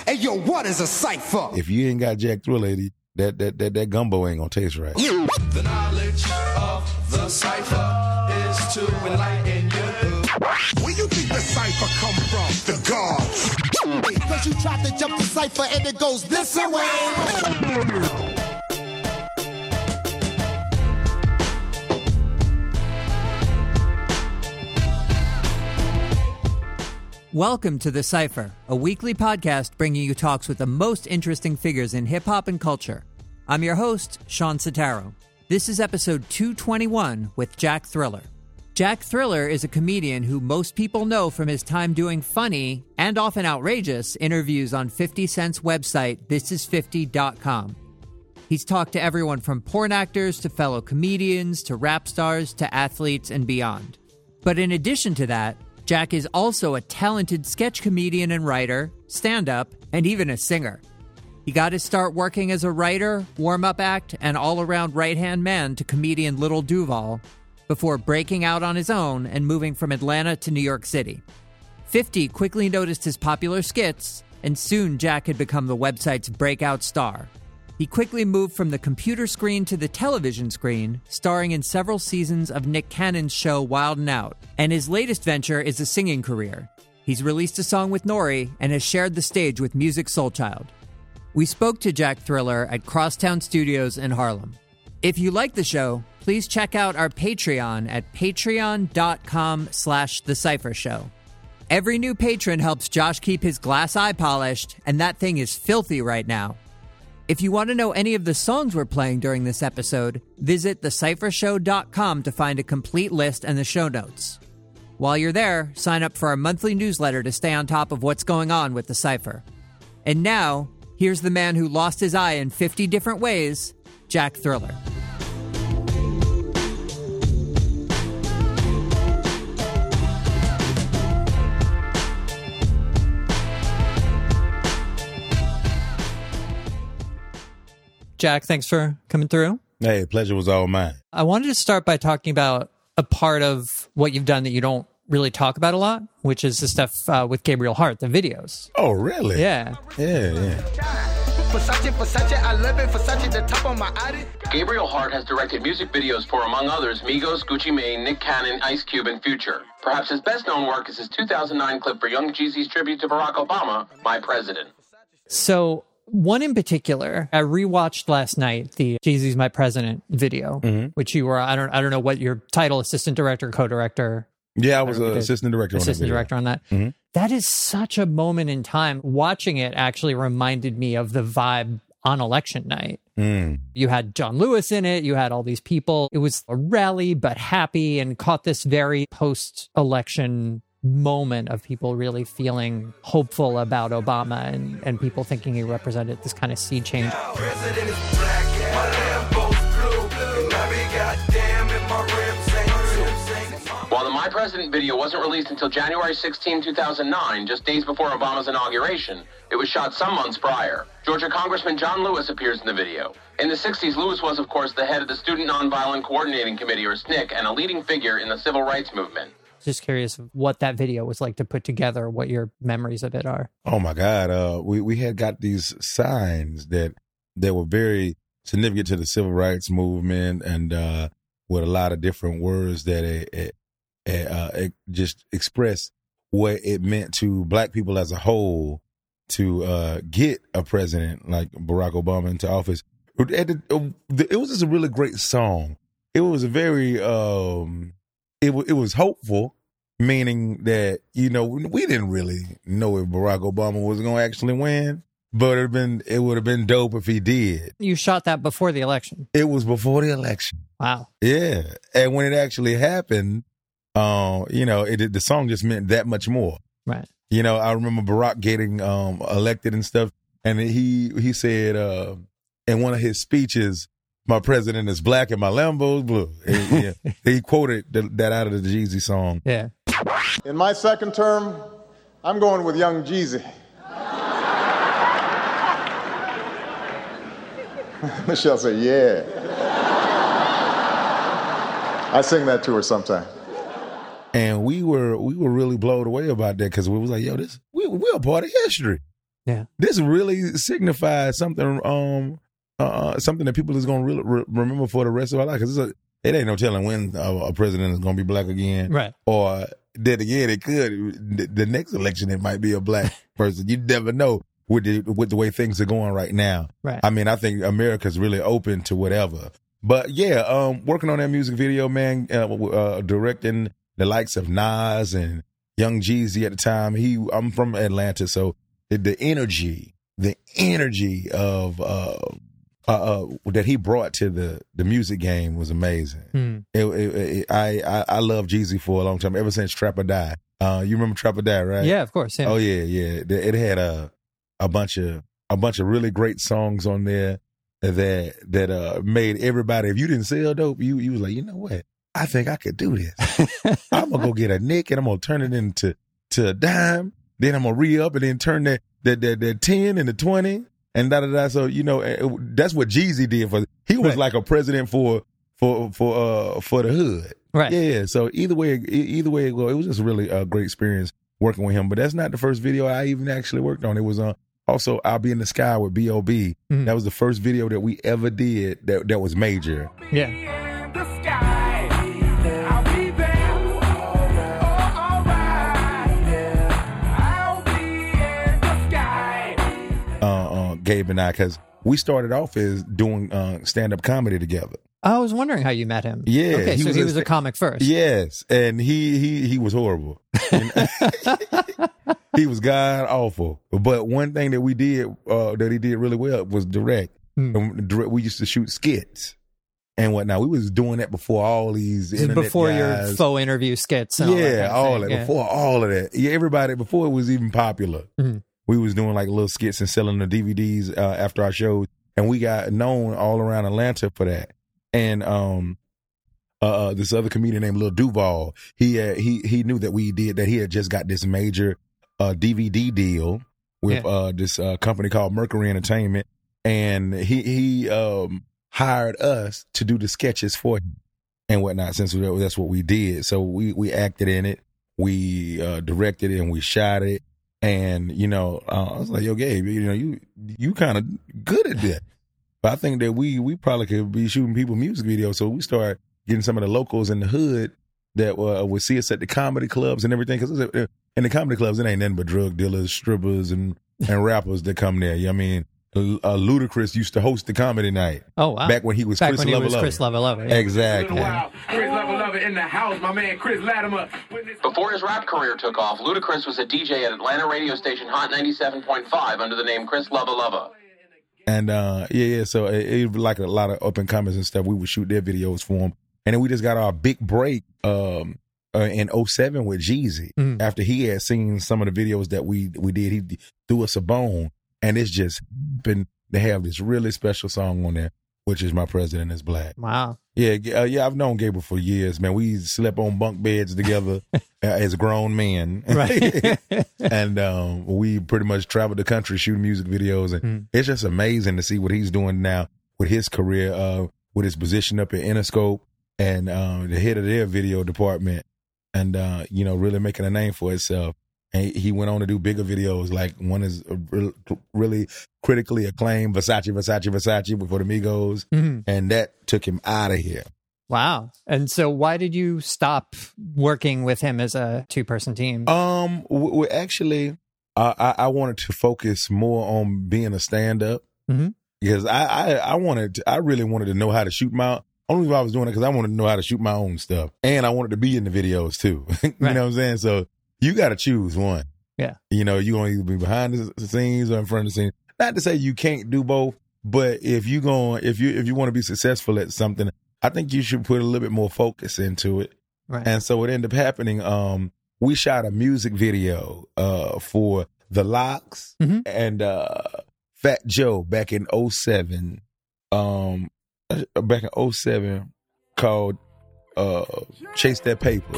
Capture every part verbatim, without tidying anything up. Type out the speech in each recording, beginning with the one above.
Hey, yo, what is a cipher? If you ain't got Jack Thriller, that that that that gumbo ain't gonna taste right. The knowledge of the cipher is to enlighten you. Where you think the cipher come from? The gods. Because you tried to jump the cipher and it goes this way. Welcome to The Cypher, a weekly podcast bringing you talks with the most interesting figures in hip-hop and culture. I'm your host, Sean Sotaro. This is episode two twenty-one with Jack Thriller. Jack Thriller is a comedian who most people know from his time doing funny, and often outrageous, interviews on fifty Cent's website, this is fifty dot com. He's talked to everyone from porn actors to fellow comedians to rap stars to athletes and beyond. But in addition to that, Jack is also a talented sketch comedian and writer, stand-up, and even a singer. He got his start working as a writer, warm-up act, and all-around right-hand man to comedian Little Duval before breaking out on his own and moving from Atlanta to New York City. fifty quickly noticed his popular skits, and soon Jack had become the website's breakout star. He quickly moved from the computer screen to the television screen, starring in several seasons of Nick Cannon's show Wild 'N Out, and his latest venture is a singing career. He's released a song with Nori and has shared the stage with Musiq Soulchild. We spoke to Jack Thriller at Crosstown Studios in Harlem. If you like the show, please check out our Patreon at patreon.com slash The Cypher Show. Every new patron helps Josh keep his glass eye polished, and that thing is filthy right now. If you want to know any of the songs we're playing during this episode, visit the cypher show dot com to find a complete list and the show notes. While you're there, sign up for our monthly newsletter to stay on top of what's going on with The Cypher. And now, here's the man who lost his eye in fifty different ways, Jack Thriller. Jack, thanks for coming through. Hey, pleasure was all mine. I wanted to start by talking about a part of what you've done that you don't really talk about a lot, which is the stuff uh, with Gabriel Hart, the videos. Oh, really? Yeah. Yeah, yeah. Gabriel Hart has directed music videos for, among others, Migos, Gucci Mane, Nick Cannon, Ice Cube, and Future. Perhaps his best-known work is his two thousand nine clip for Young Jeezy's tribute to Barack Obama, My President. So, one in particular, I rewatched last night the Jeezy's My President video, mm-hmm. which you were, I don't I don't know what your title, assistant director, co-director. Yeah, I was an assistant director assistant on that director on that. Mm-hmm. That is such a moment in time. Watching it actually reminded me of the vibe on election night. Mm. You had John Lewis in it. You had all these people. It was a rally, but happy, and caught this very post-election moment of people really feeling hopeful about Obama and, and people thinking he represented this kind of sea change. President is black, my Lambo's blue, and I be goddamn in my rims ain't too. While the My President video wasn't released until January sixteenth, two thousand nine, just days before Obama's inauguration, it was shot some months prior. Georgia Congressman John Lewis appears in the video. In the sixties, Lewis was, of course, the head of the Student Nonviolent Coordinating Committee, or S N C C, and a leading figure in the civil rights movement. Just curious what that video was like to put together, what your memories of it are. Oh my God. Uh, we, we had got these signs that, that were very significant to the civil rights movement, and uh, with a lot of different words that it, it, it, uh, it just expressed what it meant to black people as a whole to uh, get a president like Barack Obama into office. It, it was just a really great song. It was a very... Um, It, w- it was hopeful, meaning that, you know, we didn't really know if Barack Obama was going to actually win, but it'd been, it would have been dope if he did. You shot that before the election? It was before the election. Wow. Yeah. And when it actually happened, uh, you know, it, the song just meant that much more. Right. You know, I remember Barack getting um, elected and stuff, and he, he said uh, in one of his speeches, my president is black and my Lambo's blue. He, yeah, he quoted the, that out of the Jeezy song. Yeah. In my second term, I'm going with Young Jeezy. Michelle said, yeah. I sing that to her sometime. And we were we were really blown away about that because we was like, yo, this we we're a part of history. Yeah. This really signifies something, um, uh, something that people is going to really re- remember for the rest of our life. Because it ain't no telling when a, a president is going to be black again. Right. Or then again, it could. The, the next election, it might be a black person. You never know with the with the way things are going right now. Right. I mean, I think America's really open to whatever. But yeah, um, working on that music video, man, uh, uh, directing the likes of Nas and Young Jeezy at the time. He, I'm from Atlanta, so the, the energy, the energy of uh, uh, uh, that he brought to the, the music game was amazing. Mm. It, it, it, I, I I love Jeezy for a long time, ever since Trap or Die. Uh, you remember Trap or Die, right? Yeah, of course. Yeah. Oh yeah, yeah. It, it had a a bunch of a bunch of really great songs on there that that uh, made everybody. If you didn't sell dope, you you was like, you know what? I think I could do this. I'm gonna go get a nick and I'm gonna turn it into to a dime. Then I'm gonna re up and then turn that that that, that ten into twenty and da da da. So you know it, that's what Jeezy did for. He was right. like a president for for for uh for the hood. Right. Yeah. So either way, either way it go, it was just really a great experience working with him. But that's not the first video I even actually worked on. It was on. Uh, Also, I'll Be in the Sky with B O B Mm-hmm. That was the first video that we ever did that that was major. Yeah. Uh, uh, Gabe and I, because we started off as doing uh, stand-up comedy together. I was wondering how you met him. Yeah. Okay, he so was he a, was a comic first. Yes, and he he he was horrible. He was god awful. But one thing that we did uh, that he did really well was direct. Hmm. And direct. We used to shoot skits and whatnot. We was doing that before all these This is internet before guys. your faux interview skits. And Yeah, all that, kind of all thing. that Yeah. before all of that. Yeah, everybody before it was even popular. Mm-hmm. We was doing like little skits and selling the D V Ds uh, after our shows, and we got known all around Atlanta for that. And um, uh, this other comedian named Lil Duval, he had, he he knew that we did that. He had just got this major uh, D V D deal with Yeah. uh, this uh, company called Mercury Entertainment, and he he um, hired us to do the sketches for him and whatnot. Since that's what we did, so we we acted in it, we uh, directed it, and we shot it. And, you know, uh, I was like, yo, Gabe, you know, you you kind of good at that. But I think that we we probably could be shooting people music videos. So we started getting some of the locals in the hood that uh, would see us at the comedy clubs and everything. Because in the comedy clubs, it ain't nothing but drug dealers, strippers, and, and rappers that come there. You know what I mean? Uh, Ludacris used to host the comedy night. Oh, wow. Back when he was Back Chris when he Love was Lover. Chris Love Lover. Yeah. Exactly. Chris Love Lover in the house. My man Chris Latimer. Before his rap career took off, Ludacris was a D J at Atlanta radio station Hot ninety-seven point five under the name Chris Lova Lova. And uh, yeah, yeah. So it, it was like a lot of up and comers and stuff. We would shoot their videos for them, and then we just got our big break um, uh, in oh seven with Jeezy. Mm. After he had seen some of the videos that we we did, he threw us a bone, and it's just been they have this really special song on there, which is My President Is Black. Wow. Yeah, uh, yeah. I've known Gabriel for years, man. We slept on bunk beds together uh, as grown men, Right. and um, we pretty much traveled the country shooting music videos, and Mm. it's just amazing to see what he's doing now with his career, uh, with his position up at Interscope and uh, the head of their video department, and uh, you know, really making a name for himself. And he went on to do bigger videos, like one is really critically acclaimed, Versace, Versace, Versace, before the Migos, Mm-hmm. and that took him out of here. Wow. And so why did you stop working with him as a two-person team? Um, we, we actually, uh, I, I wanted to focus more on being a stand-up Mm-hmm. because I, I, I wanted, to, I really wanted to know how to shoot my. Only reason I was doing it because I wanted to know how to shoot my own stuff, and I wanted to be in the videos too. you Right. know what I'm saying? So you got to choose one. Yeah. You know, you're gonna either be behind the scenes or in front of the scenes. Not to say you can't do both, but if you going, if you if you want to be successful at something, I think you should put a little bit more focus into it. Right. And so what ended up happening, um, we shot a music video uh, for The Lox Mhm. and uh, Fat Joe back in oh seven. Um, back in oh seven called uh, Chase That Paper.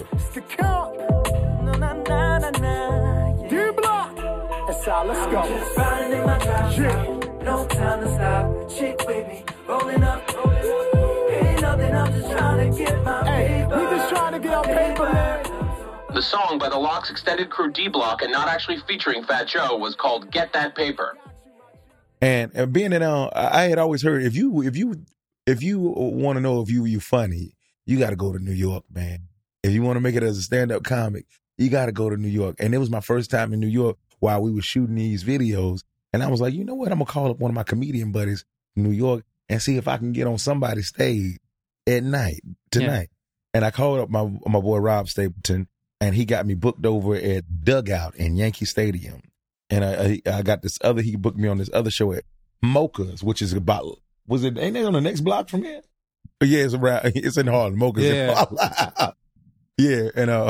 Let's go. Just riding in my driveway. Yeah. No time to stop. Chick with me, rolling up. Ain't nothing, I'm just trying to get my Hey, paper. we just trying to get our paper, man. The song by the Lox extended crew D-Block and not actually featuring Fat Joe was called Get That Paper. And, and being in, uh, I had always heard if you if you if you want to know if you you funny, you got to go to New York, man. If you want to make it as a stand-up comic, you got to go to New York. And it was my first time in New York while we were shooting these videos. And I was like, you know what? I'm going to call up one of my comedian buddies in New York and see if I can get on somebody's stage at night, tonight. Yeah. And I called up my my boy Rob Stapleton, and he got me booked over at Dugout in Yankee Stadium. And I, I got this other, he booked me on this other show at Mocha's, which is about, was it, ain't they on the next block from here? Yeah, it's around, it's in Harlem. Mocha's yeah. in Harlem. Yeah, and uh,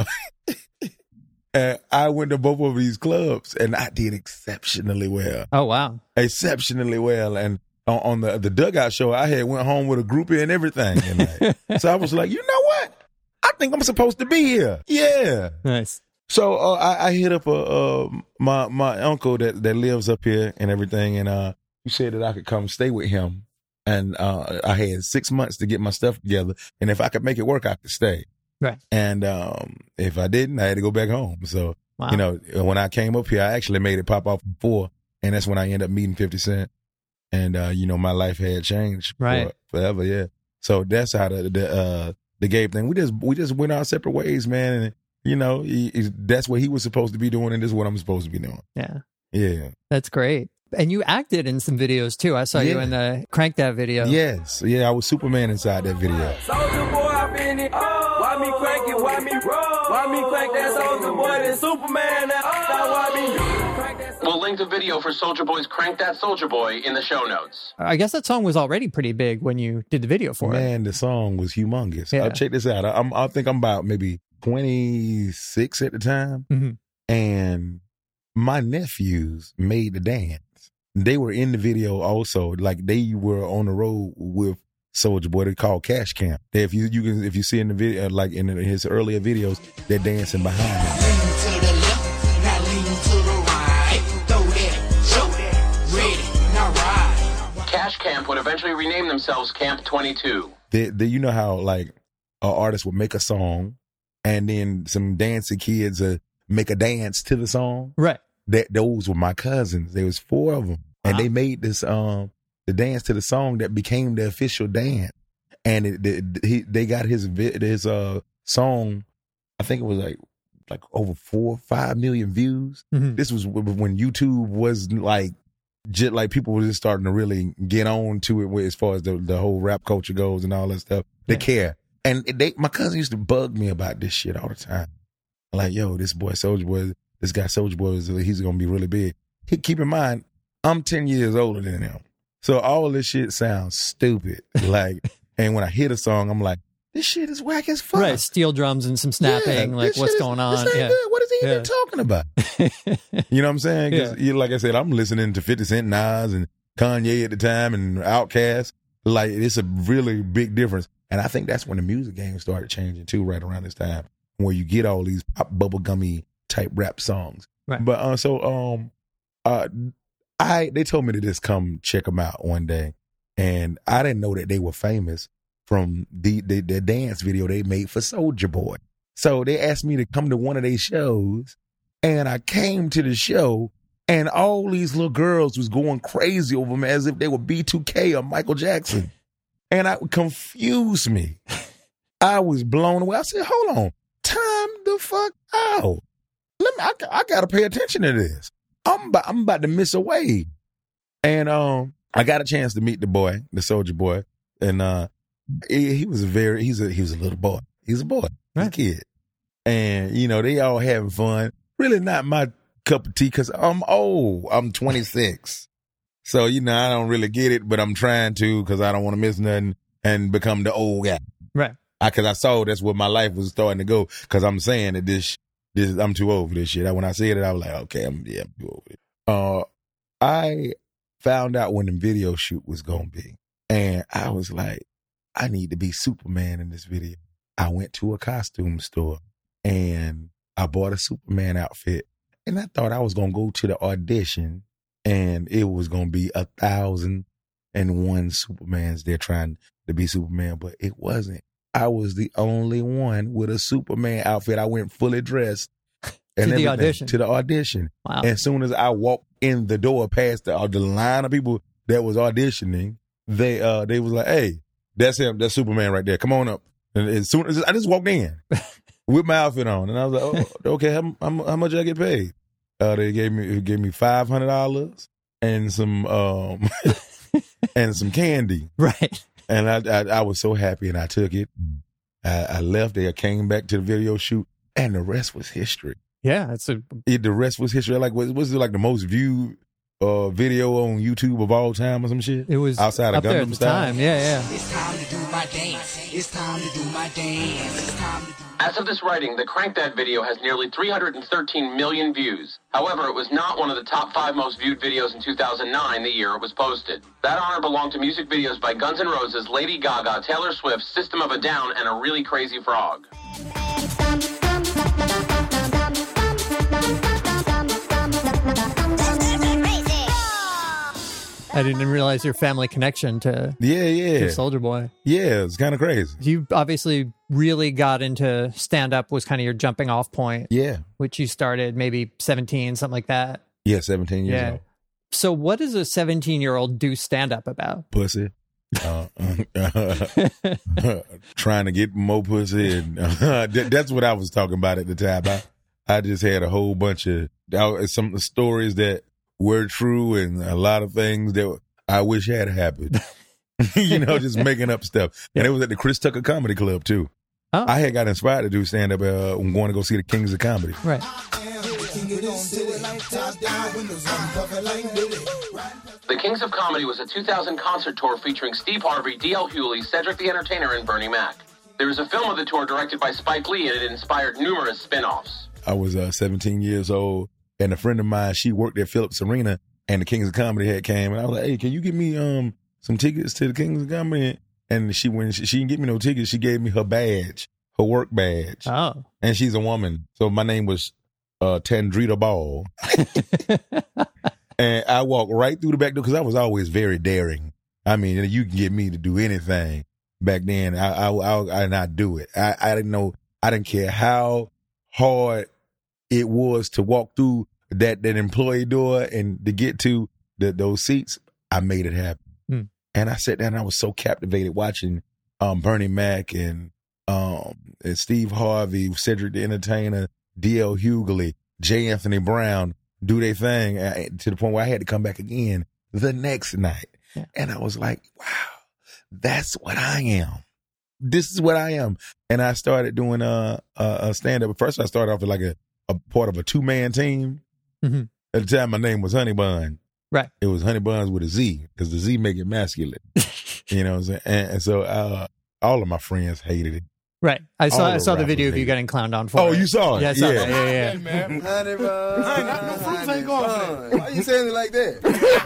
and I went to both of these clubs, and I did exceptionally well. Oh, wow. Exceptionally well. And on, on the the Dugout show, I had went home with a groupie and everything. And so I was like, you know what? I think I'm supposed to be here. Yeah. Nice. So uh, I, I hit up uh, uh, my my uncle that, that lives up here and everything, and uh, he said that I could come stay with him. And uh, I had six months to get my stuff together, and if I could make it work, I could stay. Right. And um, if I didn't, I had to go back home. So, wow. you know, when I came up here, I actually made it pop off before, and that's when I ended up meeting fifty Cent. And, uh, you know, my life had changed right. for, forever, yeah. So that's how the the, uh, the Gabe thing, we just we just went our separate ways, man. And, you know, he, he, that's what he was supposed to be doing, and this is what I'm supposed to be doing. Yeah. Yeah. That's great. And you acted in some videos, too. I saw yeah. you in the Crank That video. Yes. Yeah, I was Superman inside that video. Soldier boy, I been it. Why me crank it? Why me roll? Why me crank that soldier boy? Then Superman, that why me crank that. We'll link the video for Soulja Boy's Crank That Soulja Boy in the show notes. I guess that song was already pretty big when you did the video for Man, it. Man, the song was humongous. Yeah. Uh, check this out. I, I'm, I think I'm about maybe twenty-six at the time. Mm-hmm. And my nephews made the dance. They were in the video also. Like, they were on the road with Soulja Boy. They called Cash Camp. They, if you you can if you see in the video, like in his earlier videos, they're dancing behind him. Lean to the left, now lean to the right. Throw that, show that, ready, now ride. Cash Camp would eventually rename themselves Camp twenty-two. They, they, you know how like an artist would make a song, and then some dancing kids uh, make a dance to the song, right? That those were my cousins. There was four of them, wow. and they made this um the dance to the song that became the official dance. And it, it, he they got his his uh song, I think it was like like over four five million views. Mm-hmm. This was when YouTube was like just like people were just starting to really get on to it with, as far as the the whole rap culture goes and all that stuff. They yeah. care, and they my cousin used to bug me about this shit all the time. Like, yo, this boy Soulja Boy. This guy, Soulja Boy, is, he's going to be really big. He, keep in mind, I'm ten years older than him. So all this shit sounds stupid. Like, and when I hear the song, I'm like, this shit is whack as fuck. Right, steel drums and some snapping, yeah, like what's is, going on. This ain't yeah. good. What is he yeah. even talking about? You know what I'm saying? Because, yeah. like I said, I'm listening to fifty Cent, Nas, and Kanye at the time, and Outkast. Like, it's a really big difference. And I think that's when the music game started changing, too, right around this time, where you get all these pop bubblegummy type rap songs. Right. But uh, so um, uh, I they told me to just come check them out one day, and I didn't know that they were famous from the the, the dance video they made for Soulja Boy. So they asked me to come to one of their shows, and I came to the show, and all these little girls was going crazy over me as if they were B two K or Michael Jackson, and it confused me. I was blown away. I said, "Hold on, time the fuck out." Let me, I, I gotta pay attention to this. I'm about, I'm about to miss a wave. And um, I got a chance to meet the boy, the Soulja Boy, and uh, he, he was a very, he's a, he was a little boy. He's a boy, he's a kid, and you know they all having fun. Really not my cup of tea because I'm old. I'm twenty-six, so you know I don't really get it, but I'm trying to because I don't want to miss nothing and become the old guy. Right. Because I, I saw that's where my life was starting to go. Because I'm saying that this. This, I'm too old for this shit. When I said it, I was like, okay, I'm, yeah, I'm too old for it. Uh, I found out when the video shoot was going to be. And I was like, I need to be Superman in this video. I went to a costume store and I bought a Superman outfit. And I thought I was going to go to the audition and it was going to be a thousand and one Supermans there trying to be Superman. But it wasn't. I was the only one with a Superman outfit. I went fully dressed. To And the everything, audition. To the audition. Wow. And as soon as I walked in the door past the, uh, the line of people that was auditioning, they uh they was like, hey, that's him, that's Superman right there. Come on up. And as soon as I just walked in with my outfit on, and I was like, oh, okay, how, how, how much I get paid? Uh, they gave me gave me five hundred dollars and some um and some candy. Right. And I, I I was so happy, and I took it. I, I left there, came back to the video shoot, and the rest was history. Yeah, it's a It, the rest was history. Like, was, was it like the most viewed uh, video on YouTube of all time or some shit? it was outside of up there at Gundam the Style. time. Yeah, yeah. It's time to do my dance. It's time to do my dance. It's time to do As of this writing, the Crank That video has nearly three hundred thirteen million views. However, it was not one of the top five most viewed videos in two thousand nine, the year it was posted. That honor belonged to music videos by Guns N' Roses, Lady Gaga, Taylor Swift, System of a Down, and A Really Crazy Frog. I didn't realize your family connection to, Yeah, yeah. to Soulja Boy. Yeah, it's kind of crazy. You obviously really got into stand-up, was kind of your jumping off point, Yeah. which you started maybe seventeen, something like that. Yeah, seventeen years Yeah. old. So what does a seventeen-year-old do stand-up about? Pussy. Uh, trying to get more pussy. And, uh, that, that's what I was talking about at the time. I, I just had a whole bunch of uh, some stories that were true and a lot of things that I wish had happened. You know, just making up stuff. And it was at the Chris Tucker Comedy Club, too. Oh. I had got inspired to do stand-up uh, when going to go see the Kings of Comedy. Right. The Kings of Comedy was a two thousand concert tour featuring Steve Harvey, D L Hewley, Cedric the Entertainer, and Bernie Mac. There was a film of the tour directed by Spike Lee, and it inspired numerous spin-offs. I was uh, seventeen years old, and a friend of mine, she worked at Phillips Arena, and the Kings of Comedy had came, and I was like, hey, can you give me um some tickets to the Kings of Comedy? And she, when she, she didn't give me no tickets, she gave me her badge, her work badge. Oh. And she's a woman, so my name was uh, Tandrita Ball. And I walked right through the back door because I was always very daring. I mean, you can get me to do anything. Back then, I I, I, I not do it. I, I didn't know. I didn't care how hard it was to walk through that that employee door and to get to the, those seats. I made it happen. Hmm. And I sat down and I was so captivated watching um, Bernie Mac and, um, and Steve Harvey, Cedric the Entertainer, D L Hughley, J. Anthony Brown do their thing uh, to the point where I had to come back again the next night. Yeah. And I was like, wow, that's what I am. This is what I am. And I started doing a, a, a stand-up. First, I started off with like a, a part of a two-man team. Mm-hmm. At the time, my name was Honey Bun. Right. It was Honey Buns with a Z because the Z make it masculine. You know what I'm saying? And, and so uh, all of my friends hated it. Right. I saw All I the saw the rappers video of you hate it. getting clowned on for Oh, it. you saw it? Yeah, I saw Yeah. that. Yeah, yeah, yeah. Man, honey bun, honey fruits ain't going. Why you saying it like that?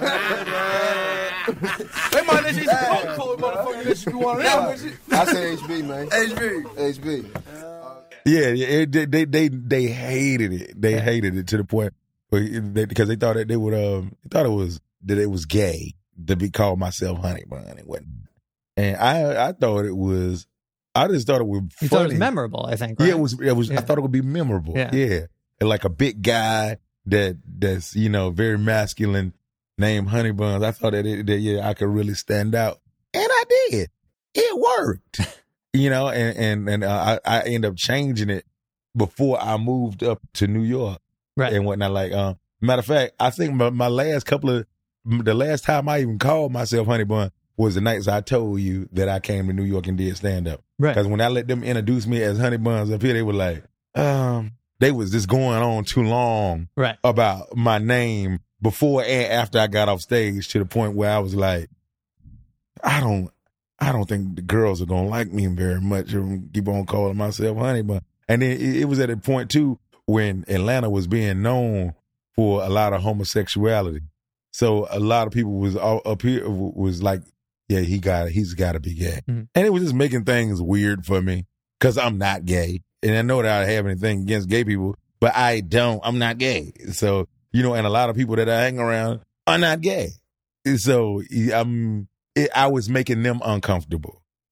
They might let you smoke cold motherfucker that you want to I say H B, man. H B. H B. Yeah, yeah it, they, they they they hated it. They hated it to the point where they, because they thought that they would um they thought it was that it was gay to be called myself Honey Bun and whatnot. And I I thought it was I just thought it was funny. You thought it was memorable, I think. Right? Yeah, it was. It was. Yeah. I thought it would be memorable. Yeah. Yeah, and like a big guy that that's you know very masculine, named Honey Buns. I thought that, it, that yeah, I could really stand out, and I did. It worked, you know. And and and uh, I I ended up changing it before I moved up to New York, Right. and whatnot. Like, um, matter of fact, I think my, my last couple of the last time I even called myself Honey Bun was the nights I told you that I came to New York and did stand up. Right. Because when I let them introduce me as Honey Buns up here, they were like, um, they was just going on too long Right. about my name before and after I got off stage to the point where I was like, I don't, I don't think the girls are gonna like me very much. I'm keep on calling myself Honey Bun. And then it, it was at a point too when Atlanta was being known for a lot of homosexuality. So a lot of people was all up here was like, yeah, he got he's got to be gay, Mm-hmm. and it was just making things weird for me because I'm not gay, and I know that I have anything against gay people, but I don't. I'm not gay, so you know, and a lot of people that I hang around are not gay, so I'm. It, I was making them uncomfortable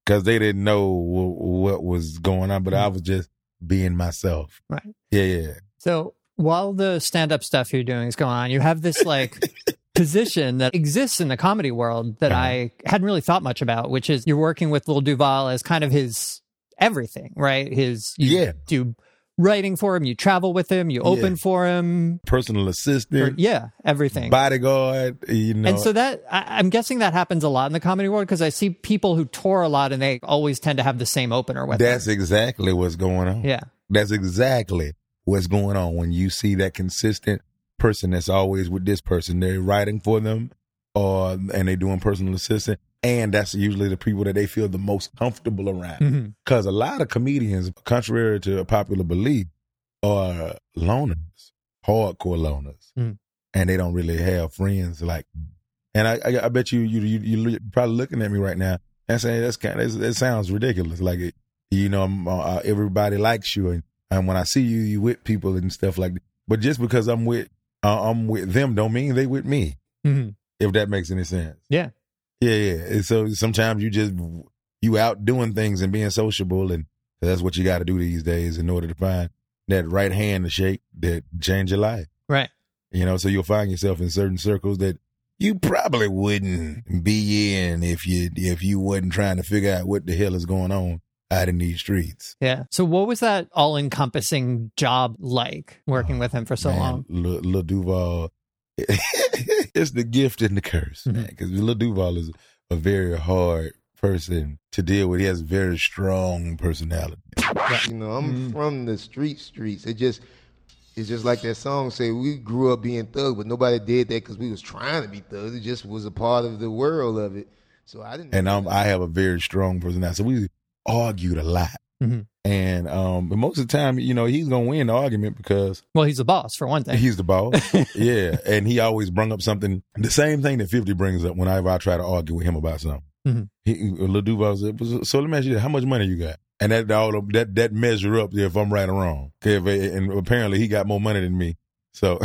because they didn't know w- what was going on, but I was just being myself. Right. Yeah, yeah. So while the stand-up stuff you're doing is going on, you have this like position that exists in the comedy world that uh-huh. I hadn't really thought much about, which is you're working with Lil Duval as kind of his everything, right? His you yeah. do writing for him, you travel with him, you open yeah. for him, personal assistant, or, yeah, everything, bodyguard, you know. And so that I, I'm guessing that happens a lot in the comedy world because I see people who tour a lot and they always tend to have the same opener with That's them. exactly what's going on. Yeah, that's exactly what's going on when you see that consistent person that's always with this person. They're writing for them, or and they're doing personal assistant. And that's usually the people that they feel the most comfortable around. Because mm-hmm. a lot of comedians, contrary to popular belief, are loners, hardcore loners. Mm. And they don't really have friends like me. And I, I, I bet you, you, you, you're probably looking at me right now and saying, that's kind of, that sounds ridiculous. Like, it, you know, uh, everybody likes you. And, and when I see you, you with people and stuff like that. But just because I'm with, uh, I'm with them don't mean they with me. Mm-hmm. If that makes any sense. Yeah. Yeah, yeah. And so sometimes you just, you out doing things and being sociable, and that's what you got to do these days in order to find that right hand to shake that change your life. Right. You know, so you'll find yourself in certain circles that you probably wouldn't be in if you, if you wasn't trying to figure out what the hell is going on out in these streets. Yeah. So what was that all-encompassing job like working oh, with him for so man, long? Lil, Lil Duval, it's the gift and the curse, mm-hmm. man. Because Lil Duval is a very hard person to deal with. He has a very strong personality. You know, I'm mm-hmm. from the street streets. It just, it's just like that song say, we grew up being thugs, but nobody did that because we was trying to be thugs. It just was a part of the world of it. So I didn't. And um, I have a very strong personality. So we argued a lot. Mm-hmm. And um, but most of the time, you know, he's gonna win the argument because well, he's the boss for one thing. He's the boss, yeah. And he always brung up something, the same thing that fifty brings up whenever I try to argue with him about something. Mm-hmm. He, Lil Duval said, "So let me ask you, how much money you got?" And that all that that measure up if I'm right or wrong. If, and apparently he got more money than me, so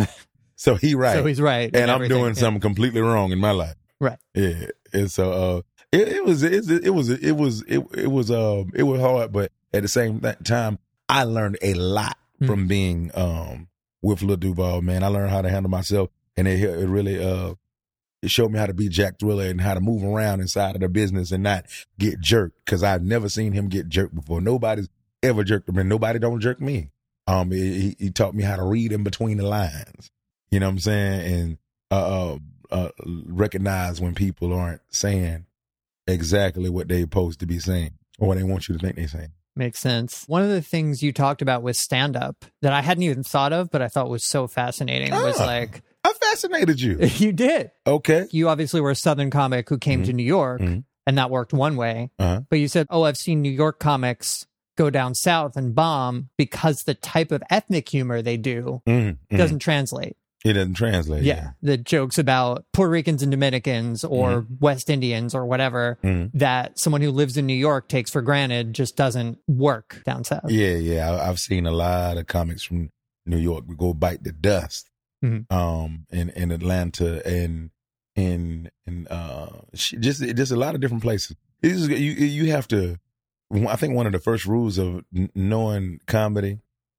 so he right. So he's right, and I'm doing yeah. something completely wrong in my life. Right. Yeah. And so uh, it, it was it, it was it was it, it was um it was hard, but at the same time, I learned a lot mm. from being um, with Lil Duval, man. I learned how to handle myself, and it, it really uh, it showed me how to be Jack Thriller and how to move around inside of the business and not get jerked, because I've never seen him get jerked before. Nobody's ever jerked him, and nobody don't jerk me. Um, he, he taught me how to read in between the lines, you know what I'm saying, and uh, uh, uh, recognize when people aren't saying exactly what they're supposed to be saying or what they want you to think they're saying. Makes sense. One of the things you talked about with stand-up that I hadn't even thought of, but I thought was so fascinating ah, was like... I fascinated you. You did. Okay. You obviously were a Southern comic who came mm-hmm. to New York, mm-hmm. and that worked one way. Uh-huh. But you said, oh, I've seen New York comics go down south and bomb because the type of ethnic humor they do mm-hmm. doesn't translate. It doesn't translate. Yeah. yeah. The jokes about Puerto Ricans and Dominicans or mm-hmm. West Indians or whatever mm-hmm. that someone who lives in New York takes for granted just doesn't work down south. Yeah, yeah. I, I've seen a lot of comics from New York go bite the dust mm-hmm. um, in, in Atlanta and in in uh, just just a lot of different places. It's just, you you have to. I think one of the first rules of knowing comedy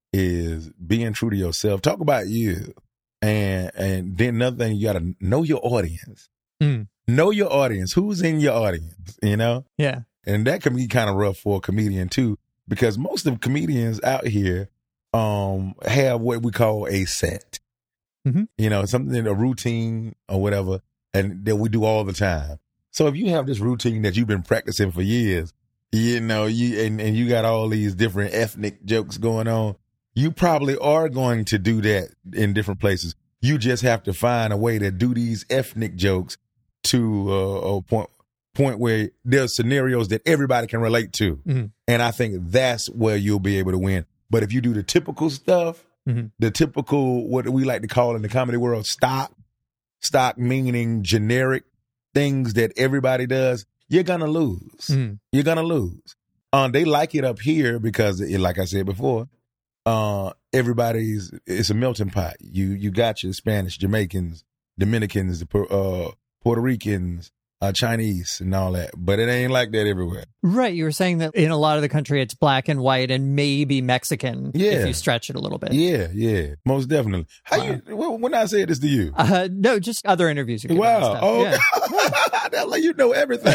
is being true to yourself. Talk about you. And and then another thing, you got to know your audience. Mm. Know your audience. Who's in your audience, you know? Yeah. And that can be kind of rough for a comedian, too, because most of the comedians out here um, have what we call a set. Mm-hmm. You know, something, a routine or whatever, and that we do all the time. So if you have this routine that you've been practicing for years, you know, you and, and you got all these different ethnic jokes going on, you probably are going to do that in different places. You just have to find a way to do these ethnic jokes to uh, a point point where there's scenarios that everybody can relate to. Mm-hmm. And I think that's where you'll be able to win. But if you do the typical stuff, mm-hmm. the typical, what we like to call in the comedy world, stock, stock meaning generic things that everybody does, you're going to lose. Mm-hmm. You're going to lose. Um, they like it up here because, like I said before, Uh, everybody's, it's a melting pot. You you got your Spanish, Jamaicans, Dominicans, uh, Puerto Ricans, uh, Chinese and all that. But it ain't like that everywhere. Right. You were saying that in a lot of the country, it's black and white and maybe Mexican Yeah. if you stretch it a little bit. Yeah, yeah, most definitely. How Wow. you? When when I said this to you? Uh, no, just other interviews. You've given and Wow. stuff. Oh, Yeah. that's like you know everything.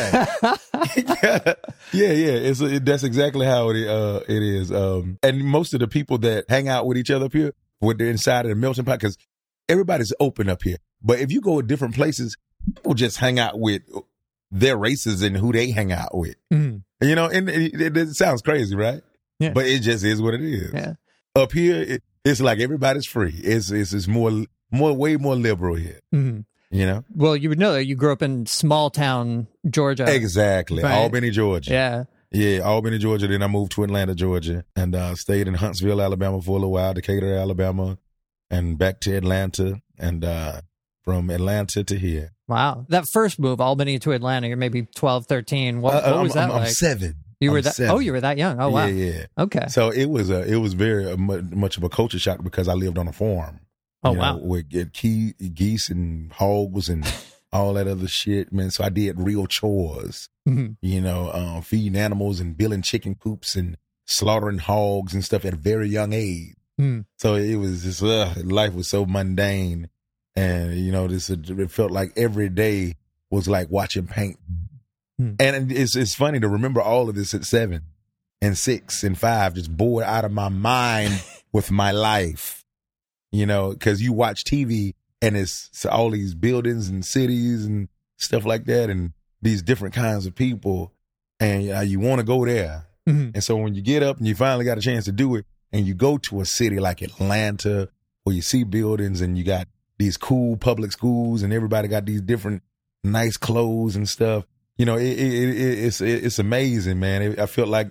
yeah, yeah, yeah. It's it, that's exactly how it uh it is. Um, and most of the people that hang out with each other up here, when they're inside of the melting pot, because everybody's open up here. But if you go to different places, people just hang out with their races and who they hang out with. Mm. You know, and it, it, it sounds crazy, right? Yeah. But it just is what it is. Yeah. Up here, it, it's like everybody's free. It's it's, it's more more way more liberal here. Mhm. You know. Well, you would know that you grew up in small town Georgia. Exactly. Right. Albany, Georgia. Yeah. Yeah, Albany, Georgia. Then I moved to Atlanta, Georgia, and uh, stayed in Huntsville, Alabama for a little while, Decatur, Alabama, and back to Atlanta, and uh, from Atlanta to here. Wow. That first move, Albany to Atlanta, you're maybe twelve, thirteen. What, Uh, what was I'm, that I'm, like? I'm seven. You were I'm that? seven. Oh, you were that young. Oh, wow. Yeah, yeah. Okay. So it was a it was very uh, mu- much of a culture shock because I lived on a farm. Oh, you know, wow. With get key, geese and hogs and all that other shit, man. So I did real chores. Mhm. You know, um, feeding animals and building chicken coops and slaughtering hogs and stuff at a very young age. Mm. So it was just, uh, life was so mundane. And, you know, this, it felt like every day was like watching paint. Mm. And it's, it's funny to remember all of this at seven and six and five, just bored out of my mind with my life, you know, cause you watch T V and it's all these buildings and cities and stuff like that. And these different kinds of people, and uh, you want to go there. Mhm. And so when you get up and you finally got a chance to do it, and you go to a city like Atlanta, where you see buildings and you got these cool public schools, and everybody got these different nice clothes and stuff. You know, it, it, it, it's it, it's amazing, man. It, I felt like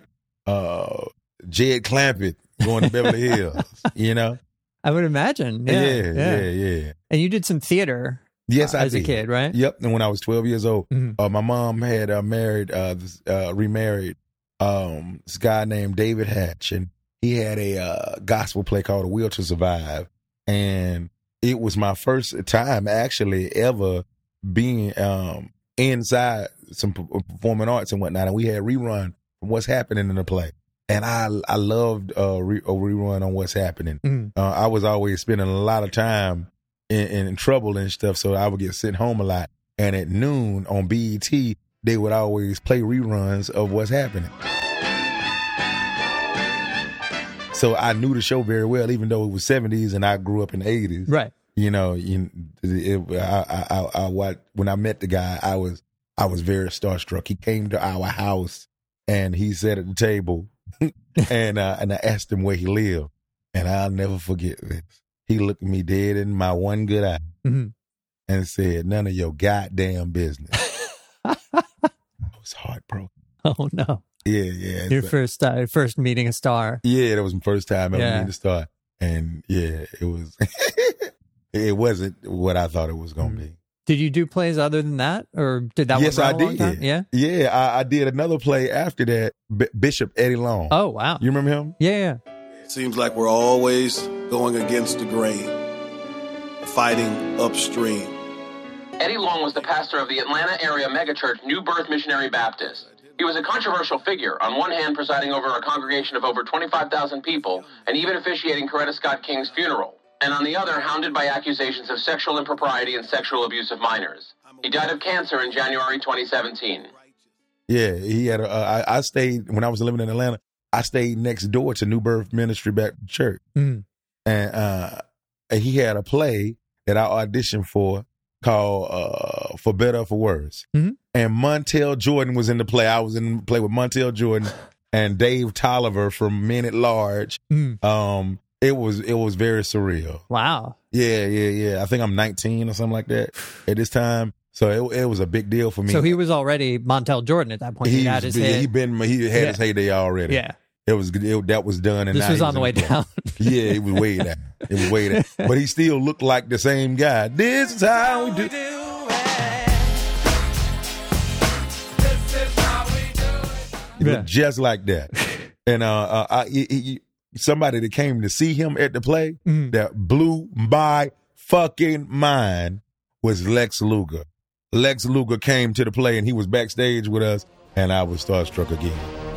uh, Jed Clampett going to Beverly Hills. You know, I would imagine. Yeah. yeah, yeah, yeah. And you did some theater. Yes, uh, I as did. a kid, right? Yep. And when I was twelve years old, Mhm. uh, my mom had uh, married, uh, this, uh, remarried um, this guy named David Hatch, and he had a uh, gospel play called "A Will to Survive," and it was my first time actually ever being um, inside some p- performing arts and whatnot. And we had rerun from what's happening in the play, and I I loved uh, re- a rerun on what's happening. Mhm. Uh, I was always spending a lot of time in, in trouble and stuff, so I would get sent home a lot. And at noon on B E T, they would always play reruns of what's happening. So I knew the show very well, even though it was seventies and I grew up in the eighties. Right. You know, you, it, I, I, I, I, what, when I met the guy, I was I was very starstruck. He came to our house and he sat at the table, and uh, and I asked him where he lived, and I'll never forget this. He looked me dead in my one good eye Mhm. and said, "None of your goddamn business." I was heartbroken. Oh, no. Yeah, yeah. Your So- first uh, first meeting a star. yeah, that was my first time ever Yeah. meeting the star. And yeah, it was, it wasn't what I thought it was going to be. Did you do plays other than that? Or did that Yes, one I run a long time? did. Yeah? Yeah, I, I did another play after that, B- Bishop Eddie Long. Oh, wow. You remember him? Yeah, yeah. Seems like we're always going against the grain, fighting upstream. Eddie Long was the pastor of the Atlanta area megachurch New Birth Missionary Baptist. He was a controversial figure, on one hand presiding over a congregation of over twenty-five thousand people and even officiating Coretta Scott King's funeral, and on the other, hounded by accusations of sexual impropriety and sexual abuse of minors. He died of cancer in January twenty seventeen. Yeah, he had. A, uh, I, I stayed when I was living in Atlanta. I stayed next door to New Birth Ministry Baptist Church, Mhm. and uh, he had a play that I auditioned for called uh, "For Better or For Worse." Mhm. And Montel Jordan was in the play. I was in the play with Montel Jordan and Dave Tolliver from Men at Large. Mm. Um, it was it was very surreal. Wow. Yeah, yeah, yeah. I think I'm nineteen or something like that at this time. So it, it was a big deal for me. So he was already Montel Jordan at that point. He He's- had his yeah, hit. he been he had Yeah. his heyday already. Yeah. It was it, that was done, and This now was he on the in way play. down. Yeah, it was way down. It was way down. But he still looked like the same guy. This is how we do. He Yeah. looked just like that. And uh, uh I, he, he- somebody that came to see him at the play Mhm. that blew my fucking mind was Lex Luger. Lex Luger came to the play and he was backstage with us, and I was starstruck again.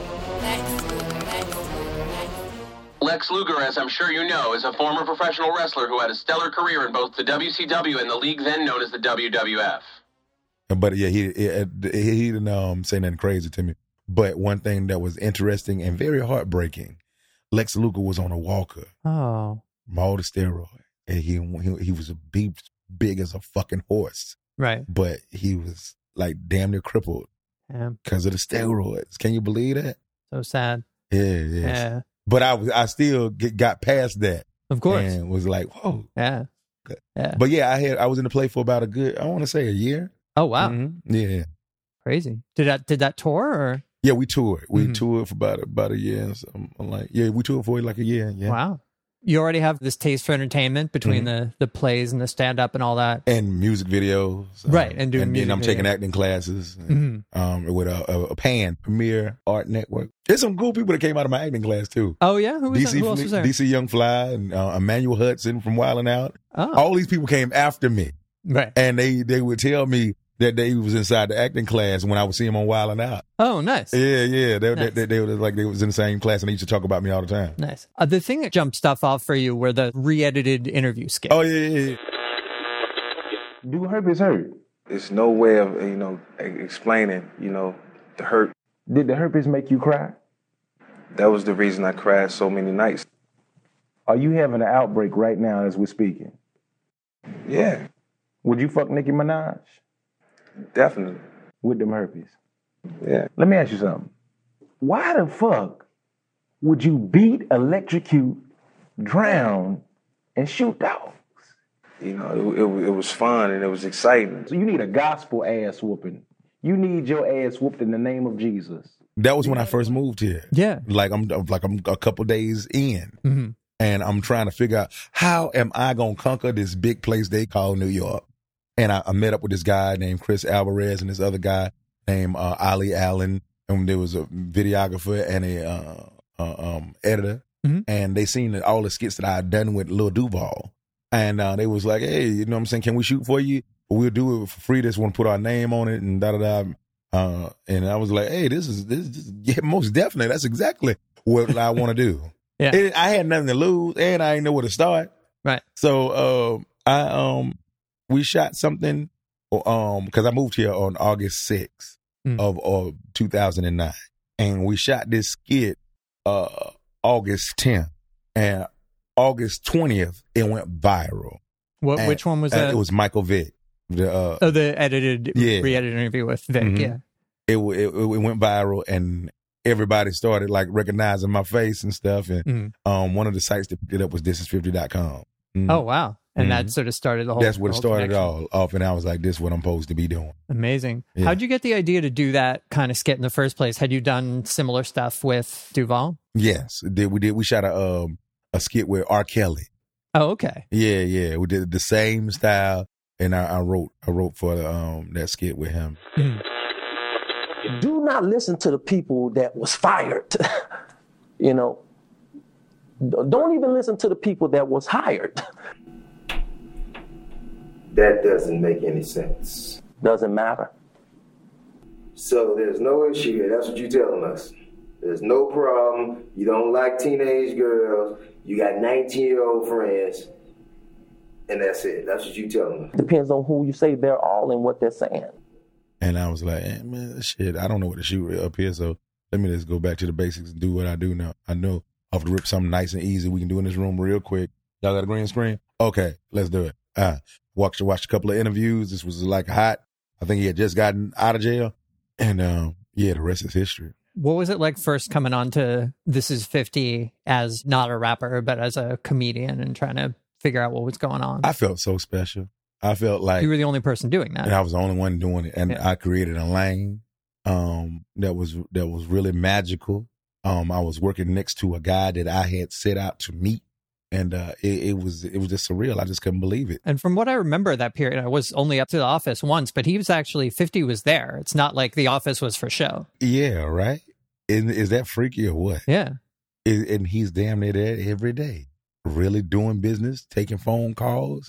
Lex Luger, as I'm sure you know, is a former professional wrestler who had a stellar career in both the W C W and the league then known as the W W F. But yeah, he he, he didn't um, say nothing crazy to me. But one thing that was interesting and very heartbreaking, Lex Luger was on a walker. Oh. From all the steroid. And he, he, he was a big, big as a fucking horse. Right. But he was like damn near crippled because of the steroids. Can you believe that? So sad. Yeah, yeah. Yeah. But I was, I still get, got past that. Of course. And was like, whoa. Yeah. Yeah. But yeah, I had, I was in the play for about a good, I want to say a year. Oh, wow. Mm-hmm. Yeah. Crazy. Did that, did that tour or? Yeah, we toured. We mm-hmm. toured for about, about a year. And something. I'm like, yeah, we toured for like a year. Yeah. Wow. You already have this taste for entertainment between mm-hmm. the, the plays and the stand-up and all that. And music videos. Right, um, and doing and music then I'm videos. taking acting classes and, mm-hmm. um, with a, a, a PAN, Premier Art Network. There's some cool people that came out of my acting class, too. Oh, yeah? Who, was D C, that? Who else was there? D C Young Fly and uh, Emmanuel Hudson from Wildin' Out. Oh. All these people came after me. Right. And they, they would tell me that they was inside the acting class when I would see them on Wildin' Out. Oh, nice. Yeah, yeah. They, nice. they, they, they were like they was in the same class and they used to talk about me all the time. Nice. Uh, the thing that jumped stuff off for you were the re-edited interview skits. Oh, yeah, yeah, yeah. Do herpes hurt? There's no way of, you know, explaining, you know, the hurt. Did the herpes make you cry? That was the reason I cried so many nights. Are you having an outbreak right now as we're speaking? Yeah. Would you fuck Nicki Minaj? Definitely. With them herpes? Yeah. Let me ask you something. Why the fuck would you beat, electrocute, drown, and shoot dogs? You know, it, it, it was fun and it was exciting. So you need a gospel ass whooping. You need your ass whooped in the name of Jesus. That was when I first moved here. Yeah. Like I'm like I'm a couple days in. Mm-hmm. And I'm trying to figure out how am I going to conquer this big place they call New York. And I, I met up with this guy named Chris Alvarez and this other guy named uh, Ali Allen. And there was a videographer and a uh, uh, um, editor. Mm-hmm. And they seen that all the skits that I had done with Lil Duval. And uh, they was like, hey, you know what I'm saying? Can we shoot for you? We'll do it for free. Just want to put our name on it and da-da-da. Uh, and I was like, hey, this is, this is yeah, most definitely. That's exactly what I want to do. Yeah. It, I had nothing to lose and I didn't know where to start. Right. So uh, I um we shot something um because I moved here on August sixth mm. of, of two thousand nine. And we shot this skit uh August tenth. And August twentieth, it went viral. What? And, which one was that? It was Michael Vick. The, uh, oh, the edited, yeah. re-edited interview with Vic, mm-hmm. yeah. It, it it went viral and everybody started like recognizing my face and stuff. And mm-hmm. um, one of the sites that picked it up was this is fifty dot com. Mm-hmm. Oh, wow. And mm-hmm. that sort of started the whole That's what the whole started it connection. all off. And I was like, this is what I'm supposed to be doing. Amazing. Yeah. How'd you get the idea to do that kind of skit in the first place? Had you done similar stuff with Duval? Yes, did we did. We shot a um, a skit with R. Kelly. Oh, okay. Yeah, yeah. We did the same style. And I, I wrote I wrote for um, that skit with him. Mm. Do not listen to the people that was fired. You know, don't even listen to the people that was hired. That doesn't make any sense. Doesn't matter. So there's no issue here. That's what you're telling us. There's no problem. You don't like teenage girls. You got nineteen-year-old friends. And that's it. That's what you telling me. Depends on who you say they're all and what they're saying. And I was like, hey, man, shit, I don't know what to shoot up here, so let me just go back to the basics and do what I do now. I know off the rip something nice and easy we can do in this room real quick. Y'all got a green screen? Okay, let's do it. Uh, watched, watched a couple of interviews. This was like hot. I think he had just gotten out of jail. And um, yeah, the rest is history. What was it like first coming on to This Is fifty as not a rapper, but as a comedian and trying to figure out what was going on? I felt so special. I felt like you were the only person doing that. And I was the only one doing it. And yeah. I created a lane um, that was that was really magical. Um, I was working next to a guy that I had set out to meet. And uh, it, it was it was just surreal. I just couldn't believe it. And from what I remember that period, I was only up to the office once, but he was actually, fifty was there. It's not like the office was for show. Yeah, right? Is, is that freaky or what? Yeah. Is, and he's damn near there every day. Really doing business, taking phone calls. Yeah.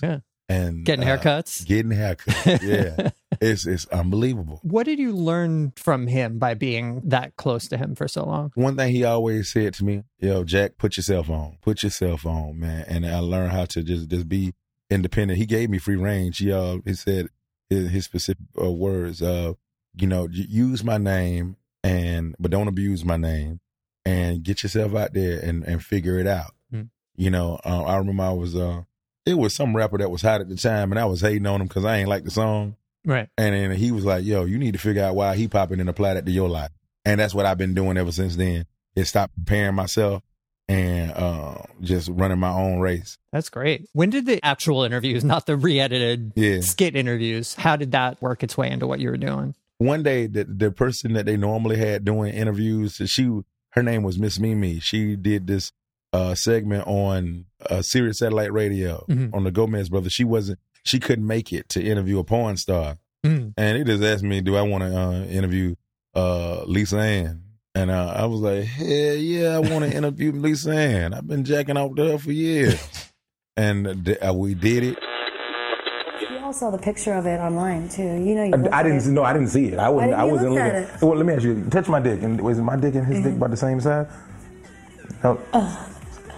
and getting uh, haircuts. Getting haircuts. Yeah. it's it's unbelievable. What did you learn from him by being that close to him for so long? One thing he always said to me, yo, Jack, put yourself on. Put yourself on, man. And I learned how to just, just be independent. He gave me free range. He, uh, he said his, his specific uh, words, uh, you know, use my name, and but don't abuse my name, and get yourself out there and, and figure it out. Mm. You know, uh, I remember I was, uh, it was some rapper that was hot at the time, and I was hating on him because I ain't like the song. Right. And then he was like, yo, you need to figure out why he popping and apply that to your life. And that's what I've been doing ever since then, is stop preparing myself and uh, just running my own race. That's great. When did the actual interviews, not the re-edited yeah. skit interviews, how did that work its way into what you were doing? One day, the the person that they normally had doing interviews, she her name was Miss Mimi. She did this uh, segment on uh, Sirius Satellite Radio mm-hmm. on the Gomez Brothers. She wasn't, she couldn't make it to interview a porn star. Mm-hmm. And he just asked me, do I want to uh, interview uh, Lisa Ann? And uh, I was like, hell yeah, I want to interview Lisa Ann. I've been jacking off to her for years. And th- uh, we did it. You all saw the picture of it online too. You know, you I, I didn't. No, I didn't see it. I wasn't. I wasn't looking at it. Well, let me ask you. Touch my dick, and was my dick and his mm-hmm. dick about the same size? No. Uh,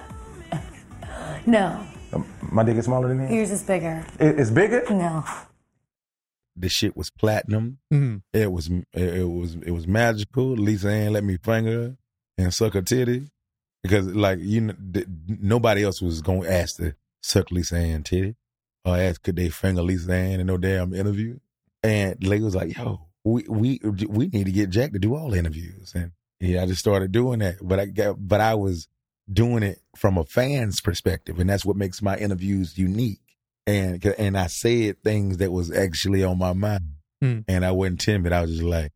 no. My dick is smaller than his? Yours is bigger. It, it's bigger? No. The shit was platinum. Mm-hmm. It was it, it was it was magical. Lisa Ann let me finger her and suck her titty because like you know th- nobody else was gonna ask to suck Lisa Ann titty or ask could they finger Lisa Ann in no damn interview. And Lady was like, yo, we we we need to get Jack to do all the interviews. And yeah, I just started doing that. But I got but I was doing it from a fan's perspective, and that's what makes my interviews unique. And and I said things that was actually on my mind. Mm. And I wasn't timid. I was just like,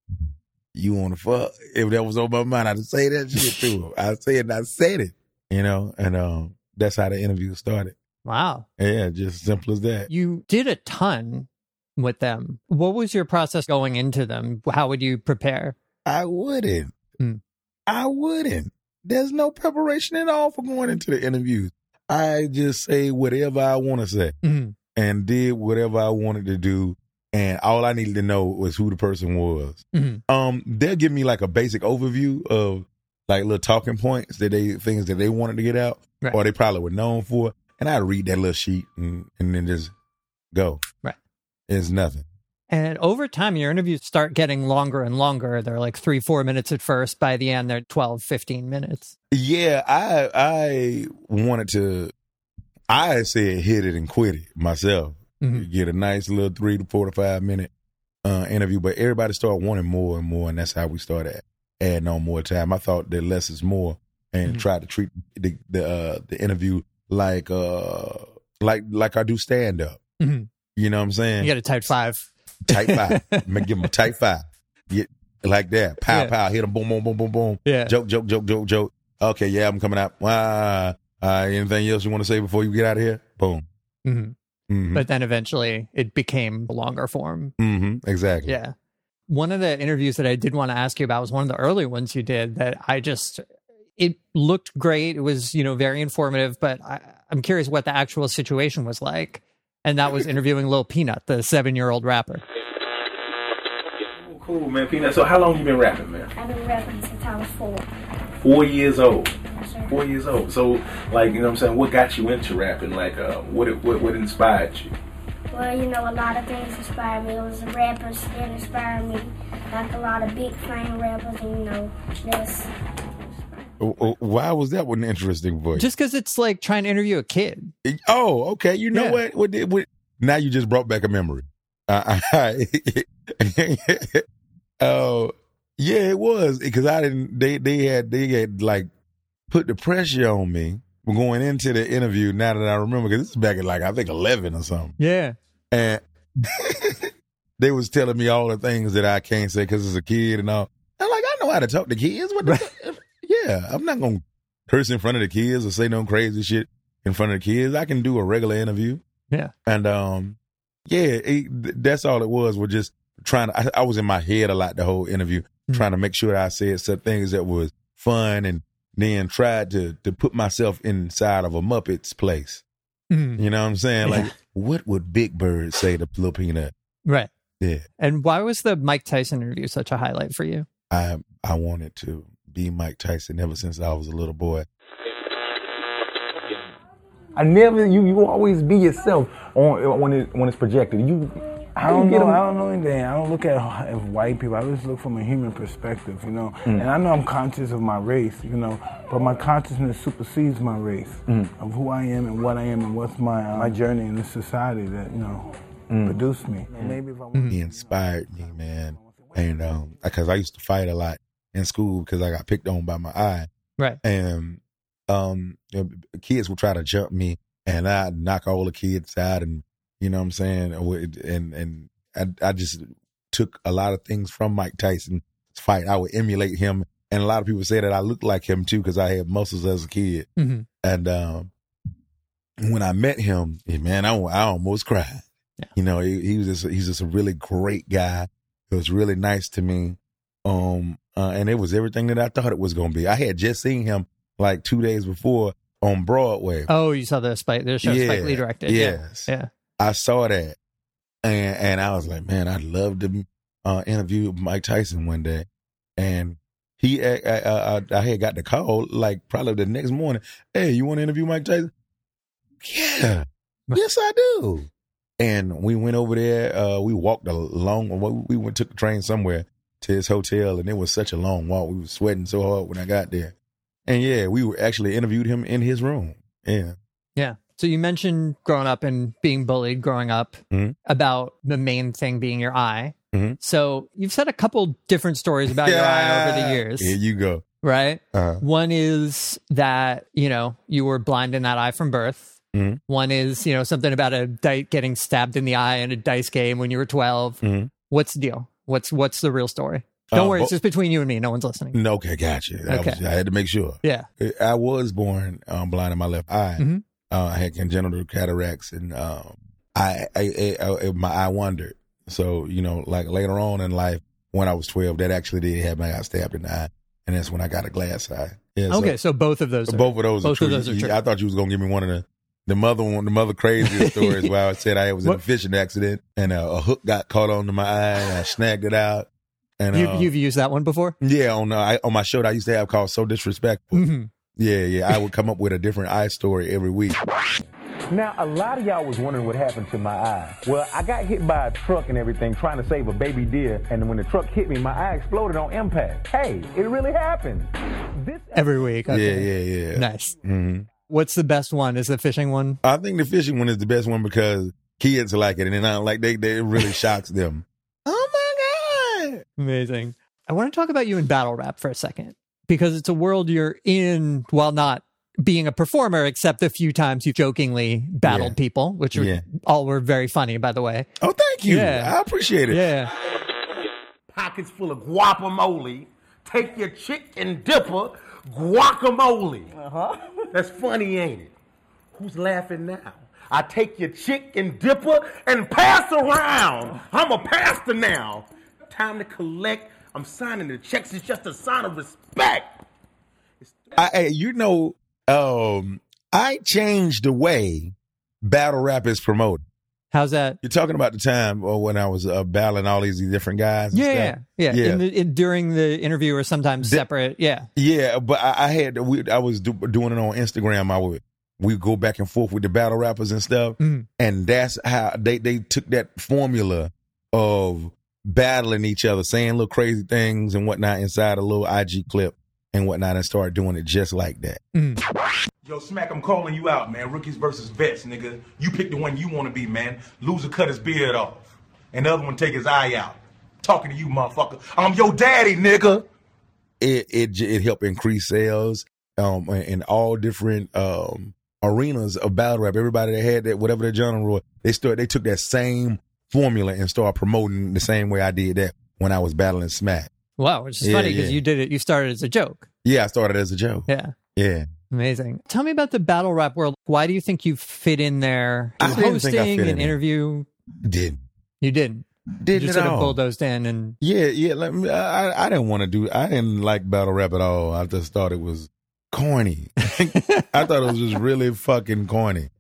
you want to fuck? If that was on my mind, I'd say that shit to him. I said I said it, you know, and um, that's how the interview started. Wow. Yeah, just simple as that. You did a ton with them. What was your process going into them? How would you prepare? I wouldn't. Mm. I wouldn't. There's no preparation at all for going into the interviews. I just say whatever I want to say mm-hmm. and did whatever I wanted to do. And all I needed to know was who the person was. Mm-hmm. Um, they'll give me like a basic overview of like little talking points that they, things that they wanted to get out right. or they probably were known for. And I'd read that little sheet and, and then just go. Right. It's nothing. And over time, your interviews start getting longer and longer. They're like three, four minutes at first. By the end, they're twelve, fifteen minutes. Yeah, I I wanted to, I said hit it and quit it myself. Mm-hmm. Get a nice little three to four to five minute uh, interview. But everybody started wanting more and more. And that's how we started adding on more time. I thought that less is more and mm-hmm. tried to treat the the, uh, the interview like, uh, like, like I do stand up. Mm-hmm. You know what I'm saying? You got a type five. Type five. I'm gonna give him a type five. Yeah, like that. Pow, yeah. pow. Hit him. Boom, boom, boom, boom, boom. Yeah. Joke, joke, joke, joke, joke. Okay, yeah, I'm coming out. Uh, uh, anything else you want to say before you get out of here? Boom. Mm-hmm. Mm-hmm. But then eventually it became a longer form. Mm-hmm. Exactly. Yeah. One of the interviews that I did want to ask you about was one of the early ones you did that I just, it looked great. It was, you know, very informative, but I, I'm curious what the actual situation was like. And that was interviewing Lil Peanut, the seven-year-old rapper. Oh, cool, man, Peanut. So how long you been rapping, man? I've been rapping since I was four. Four years old? Yes, sir. Four years old. So, like, you know what I'm saying, what got you into rapping? Like, uh, what, what what inspired you? Well, you know, a lot of things inspired me. It was the rappers that inspired me. Like a lot of big fame rappers, and, you know, that's... Why was that one interesting for you? Just because it's like trying to interview a kid. Oh, okay. You know yeah. what? What, did, what? Now you just brought back a memory. Uh, oh, yeah, it was because I didn't. They they had they had like put the pressure on me going into the interview. Now that I remember, because this is back at like I think eleven or something. Yeah, and they was telling me all the things that I can't say because it's a kid and all. I'm like, I know how to talk to kids. What the Yeah, I'm not going to curse in front of the kids or say no crazy shit in front of the kids. I can do a regular interview. Yeah. And, um, yeah, it, that's all it was. We're just trying to, I, I was in my head a lot the whole interview, mm-hmm. trying to make sure I said some things that was fun and then tried to, to put myself inside of a Muppet's place. Mm. You know what I'm saying? Yeah. Like, what would Big Bird say to Lil Peanut? Right. Yeah. And why was the Mike Tyson interview such a highlight for you? I I wanted to be Mike Tyson ever since I was a little boy. I never. You you always be yourself on when it when it's projected. You. I don't know. I don't know anything. I don't look at at white people. I just look from a human perspective, you know. Mm. And I know I'm conscious of my race, you know, but my consciousness supersedes my race Mm. of who I am and what I am and what's my uh, my journey in this society that you know Mm. produced me. Maybe if I He inspired me, man. And um, because I used to fight a lot in school because I got picked on by my eye. Right. And um, you know, kids would try to jump me, and I'd knock all the kids out, and you know what I'm saying? And and I, I just took a lot of things from Mike Tyson's fight. I would emulate him, and a lot of people say that I looked like him too because I had muscles as a kid. Mm-hmm. And um, when I met him, yeah, man, I, I almost cried. Yeah. You know, he, he was just he's just a really great guy. It was really nice to me, um, uh, and it was everything that I thought it was going to be. I had just seen him like two days before on Broadway. Oh, you saw the Spike, the show Yeah, Spike Lee directed. yes. Yeah. yeah. I saw that, and and I was like, man, I'd love to uh, interview Mike Tyson one day. And he, I, I, I, I had got the call like probably the next morning. Hey, you want to interview Mike Tyson? Yeah, yes, I do. And we went over there. Uh, we walked a long. We went took the train somewhere to his hotel, and it was such a long walk. We were sweating so hard when I got there. And yeah, we were actually interviewed him in his room. Yeah. Yeah. So you mentioned growing up and being bullied growing up, mm-hmm. about the main thing being your eye. Mm-hmm. So you've said a couple different stories about yeah. your eye over the years. Here you go. Right? Uh-huh. One is that, you know, you were blind in that eye from birth. Mm-hmm. One is, you know, something about a di- getting stabbed in the eye in a dice game when you were twelve. Mm-hmm. What's the deal? What's what's the real story? Don't Uh, worry, bo- it's just between you and me. No one's listening. No, okay, gotcha. I, Okay. was, I had to make sure. Yeah. I was born um, blind in my left eye. Mm-hmm. Uh, I had congenital cataracts, and um, I, I, I, I my eye wandered. So you know, like later on in life, when I was twelve, that actually did happen. I got stabbed in the eye, and that's when I got a glass eye. Yeah, Okay, so both of those. Are, both of those. both are true. of those are true. I thought you was gonna give me one of the the mother one, the mother crazy stories where I said I was in What? a fishing accident and a, a hook got caught onto my eye and I snagged it out. And You, uh, you've used that one before? yeah, on uh, I, on my show that I used to have called So Disrespectful. Mhm. Yeah, yeah, I would come up with a different eye story every week. Now, a lot of y'all was wondering what happened to my eye. Well, I got hit by a truck and everything trying to save a baby deer, and when the truck hit me, my eye exploded on impact. Hey, it really happened. This Every week. Okay. Yeah, yeah, yeah. Nice. hmm What's the best one? Is the fishing one? I think the fishing one is the best one because kids like it, and then I like they they it really shocks them. Oh my god! Amazing. I want to talk about you in battle rap for a second because it's a world you're in while not being a performer, except a few times you jokingly battled Yeah. people, which are, Yeah. all were very funny, by the way. Oh, thank you. Yeah. I appreciate it. Yeah. Pockets full of guacamole. Take your chicken dipper, guacamole. Uh-huh. That's funny, ain't it? Who's laughing now? I take your chicken dipper and pass around. I'm a pastor now. Time to collect. I'm signing the checks. It's just a sign of respect. I, I you know, um, I changed the way battle rap is promoted. How's that? You're talking about the time uh, when I was uh, battling all these different guys. And Yeah, stuff. yeah, yeah. yeah. In the, in, during the interview or sometimes The- separate. Yeah. Yeah, but I, I had we, I was do, doing it on Instagram. I would we go back and forth with the battle rappers and stuff, Mhm. and that's how they they took that formula of battling each other, saying little crazy things and whatnot inside a little I G clip and whatnot, and started doing it just like that. Yo, Smack, I'm calling you out, man. Rookies versus vets, nigga. You pick the one you want to be, man. Loser cut his beard off. And the other one take his eye out. Talking to you, motherfucker. I'm your daddy, nigga. It it j- it helped increase sales um in in all different um arenas of battle rap. Everybody that had that whatever their genre was, they start they took that same formula and started promoting the same way I did that when I was battling Smack. Wow, which is Yeah, funny because yeah. you did it. You started as a joke. Yeah, I started as a joke. Yeah. Yeah. Amazing. Tell me about the battle rap world. Why do you think you fit in there? I You didn't think I hosting fit an in there. interview. Didn't. You didn't. Didn't you just at sort of all. bulldozed in and Yeah, yeah. Like, I I didn't want to do. I didn't like battle rap at all. I just thought it was corny. I thought it was just really fucking corny.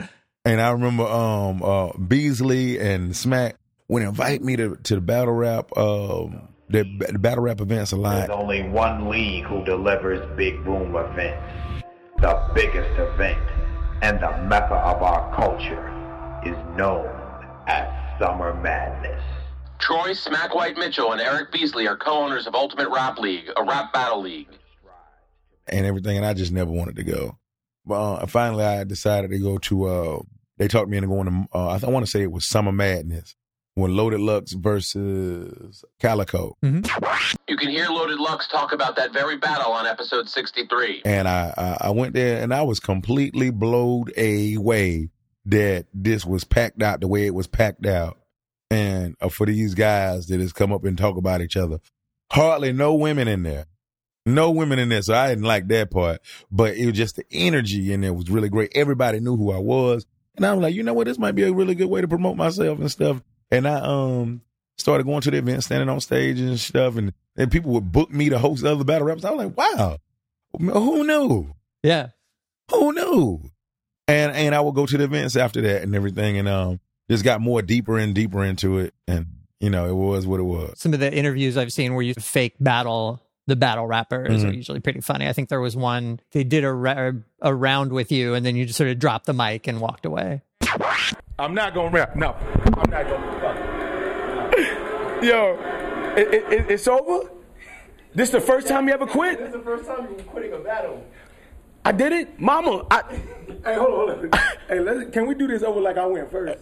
And I remember um, uh, Beasley and Smack would invite me to, to the battle rap, um, the, the battle rap events a lot. There's only one league who delivers big boom events. The biggest event and the mecca of our culture is known as Summer Madness. Troy, Smack White Mitchell, and Eric Beasley are co-owners of Ultimate Rap League, a rap battle league. And everything, and I just never wanted to go. But uh, finally, I decided to go to, uh, they talked me into going to, uh, I, I want to say it was Summer Madness, when Loaded Lux versus Calico. Mm-hmm. You can hear Loaded Lux talk about that very battle on episode sixty-three. And I, I, I went there, and I was completely blowed away that this was packed out the way it was packed out. And uh, for these guys that has come up and talk about each other, hardly no women in there. No women in there, so I didn't like that part. But it was just the energy in there was really great. Everybody knew who I was. And I was like, you know what, this might be a really good way to promote myself and stuff. And I um started going to the event, standing on stage and stuff. And, and people would book me to host other battle raps. I was like, wow, who knew? Yeah. Who knew? And and I would go to the events after that and everything. And um just got more deeper and deeper into it. And, you know, it was what it was. Some of the interviews I've seen where you fake battle the battle rappers mm-hmm. are usually pretty funny. I think there was one, they did a, ra- a round with you and then you just sort of dropped the mic and walked away. I'm not going to rap. No, I'm not going to. Yo, it, it, it's over? This the first time you ever quit? This is the first time you were quitting a battle. I did it? Mama, I... Hey, hold on, hold on. Hey, let's, can we do this over like I went first?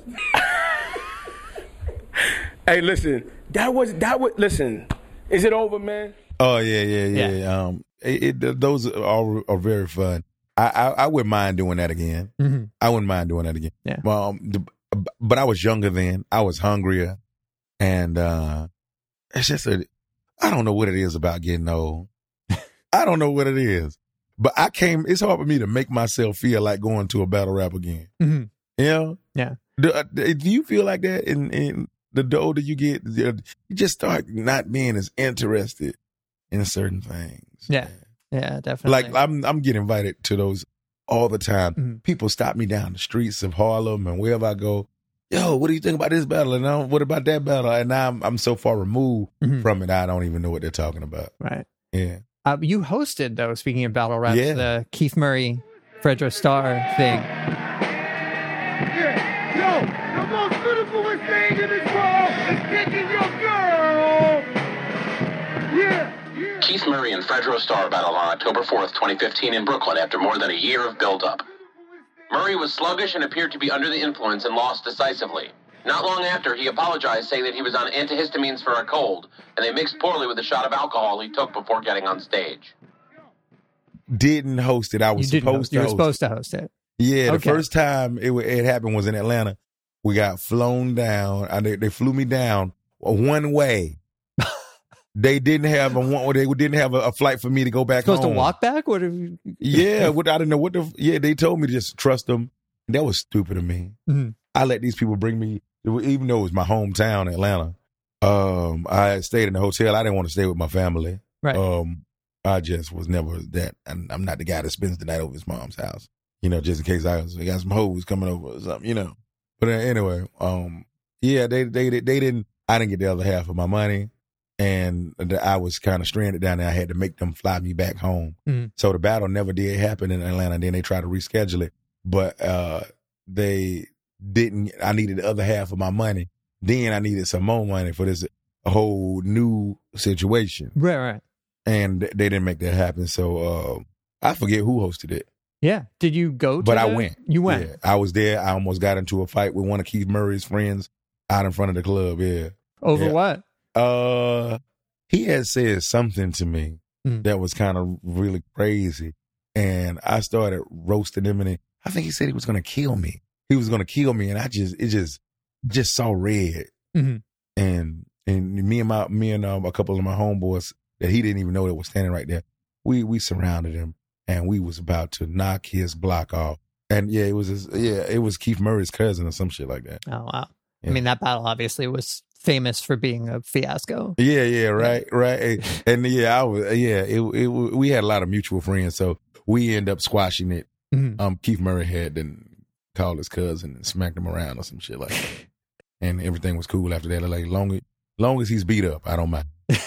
Hey, listen, that was, that was, listen, is it over, man? Oh yeah, yeah, yeah. yeah. Um, it, it, those are, are, are very fun. I, I, I wouldn't mind doing that again. Mm-hmm. I wouldn't mind doing that again. Yeah. Um, the, but I was younger then. I was hungrier, and uh, it's just a. I don't know what it is about getting old. I don't know what it is, but I came. It's hard for me to make myself feel like going to a battle rap again. Mm-hmm. You know? Yeah. Do, do you feel like that in in the older you get? You just start not being as interested in certain things. Yeah. Yeah, definitely. Like I'm I'm getting invited to those all the time. Mm-hmm. People stop me down the streets of Harlem and wherever I go. Yo, what do you think about this battle? And I'm, what about that battle? And now I'm, I'm so far removed mm-hmm. from it, I don't even know what they're talking about. Right. Yeah. Uh, you hosted, though, speaking of battle raps, yeah. the Keith Murray, Fredro Starr thing. Yeah. Yo, the most beautiful thing in this world is taking your girl. Yeah. Keith Murray and Fredro Starr battled on October fourth, twenty fifteen in Brooklyn after more than a year of build-up. Murray was sluggish and appeared to be under the influence and lost decisively. Not long after, he apologized, saying that he was on antihistamines for a cold, and they mixed poorly with the shot of alcohol he took before getting on stage. Didn't host it. I was you supposed to host You were supposed to host it. Yeah, the okay. first time it, it happened was in Atlanta. We got flown down. I, they, they flew me down one way. They didn't have a one. They didn't have a, a flight for me to go back supposed home. to walk back? What? Have you... yeah, what, I didn't know what the. Yeah, they told me to just trust them. That was stupid of me. Mm-hmm. I let these people bring me, even though it was my hometown, Atlanta. Um, I stayed in the hotel. I didn't want to stay with my family. Right. Um, I just was never that. And I'm not the guy that spends the night over his mom's house. You know, just in case I, was, I got some hoes coming over or something. You know. But anyway, um, yeah, they they they didn't. I didn't get the other half of my money. And I was kind of stranded down there. I had to make them fly me back home. Mm-hmm. So the battle never did happen in Atlanta. Then they tried to reschedule it. But uh, they didn't. I needed the other half of my money. Then I needed some more money for this whole new situation. Right, right. And they didn't make that happen. So uh, I forget who hosted it. Yeah. Did you go to But I the... went. You went? Yeah. I was there. I almost got into a fight with one of Keith Murray's friends out in front of the club. Yeah. Over yeah. what? Uh, he had said something to me mm. that was kind of really crazy, and I started roasting him. And I think he said he was going to kill me. He was going to kill me, and I just it just just saw red. Mm-hmm. And and me and my me and um, a couple of my homeboys that he didn't even know that was standing right there. We we surrounded him, and we was about to knock his block off. And yeah, it was his, yeah, it was Keith Murray's cousin or some shit like that. Oh wow! Yeah. I mean, that battle obviously was famous for being a fiasco. Yeah, yeah, right, right. And yeah, I was, yeah, it, it, we had a lot of mutual friends, so we ended up squashing it. Mm-hmm. Um, Keith Murray had the called his cousin and smacked him around or some shit like that. And everything was cool after that. Like, long, long as he's beat up, I don't mind.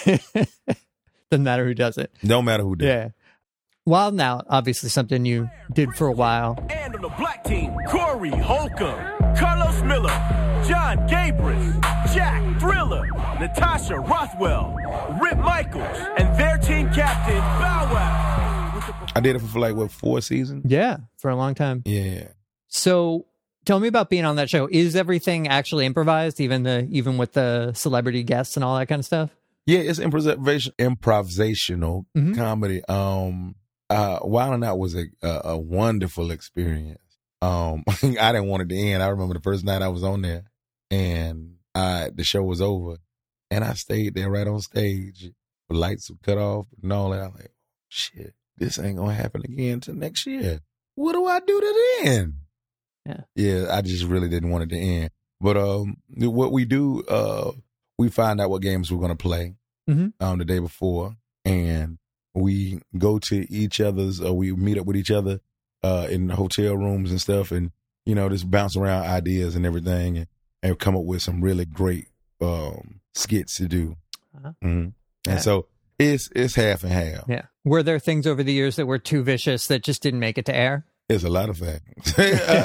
Doesn't matter who does it. Don't matter who does yeah. it. Wild 'N Out, obviously something you did for a while. And on the black team, Corey Holcomb, Carlos Miller, John Gabrus, Jack Thriller, Natasha Rothwell, Rip Michaels, and their team captain, Bow Wow. I did it for like, what, four seasons? Yeah, for a long time. Yeah. So tell me about being on that show. Is everything actually improvised, even the even with the celebrity guests and all that kind of stuff? Yeah, it's improvisation, improvisational mm-hmm. comedy. Um, uh, Wild 'N Out was a, a, a wonderful experience. Um, I didn't want it to end. I remember the first night I was on there, and I, the show was over, and I stayed there right on stage. The lights were cut off and all that. I'm like, shit, this ain't gonna happen again till next year. What do I do to then? Yeah, yeah. I just really didn't want it to end. But um, what we do, uh, we find out what games we're gonna play mm-hmm. um the day before, and we go to each other's. Uh, we meet up with each other uh, in hotel rooms and stuff, and you know, just bounce around ideas and everything, and, and come up with some really great um, skits to do. Uh-huh. Mm-hmm. Yeah. And so it's it's half and half. Yeah. Were there things over the years that were too vicious that just didn't make it to air? It's a lot of things.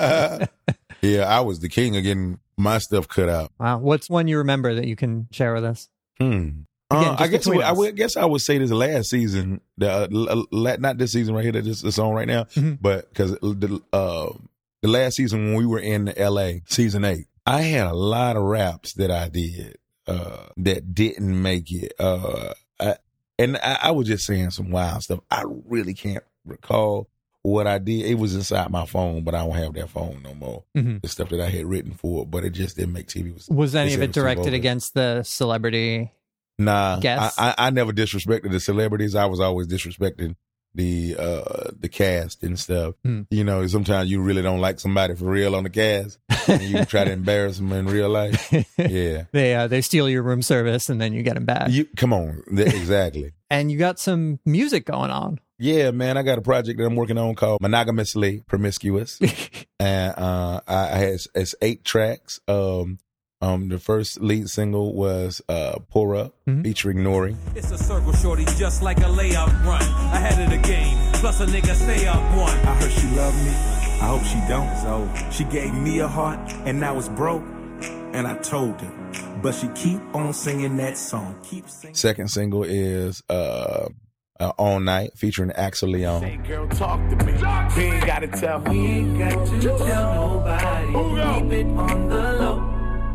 Yeah, I was the king of getting my stuff cut out. Wow. What's one you remember that you can share with us? Hmm. Again, uh, I guess I, would, I guess I would say this last season, the, uh, not this season right here that is on right now, mm-hmm. but because the uh, the last season when we were in L A, season eight, I had a lot of raps that I did uh, that didn't make it. Uh, I, and I, I was just saying some wild stuff. I really can't recall what I did. It was inside my phone, but I don't have that phone no more. Mm-hmm. The stuff that I had written for it, but it just didn't make T V. Was, was any of it directed against the celebrity? Nah, I, I, I never disrespected the celebrities. I was always disrespecting the uh, the cast and stuff. Hmm. You know, sometimes you really don't like somebody for real on the cast, and you try to embarrass them in real life. Yeah, they uh, they steal your room service, and then you get them back. You come on, exactly. And you got some music going on. Yeah, man, I got a project that I'm working on called Monogamously Promiscuous, and uh, I, I had it's eight tracks. Um, Um, the first lead single was uh, Pour Up, mm-hmm. featuring Nori. It's a circle, shorty, just like a layup run. Ahead of the game, plus a nigga stay up one. I heard she loved me, I hope she don't. So she gave me a heart, and now it's broke. And I told her, but she keep on singing that song. Keep singing. Second single is uh, uh, All Night, featuring Axel Leon. Hey, girl, talk to me. We ain't gotta tell. We ain't got to tell nobody. Keep it on the low.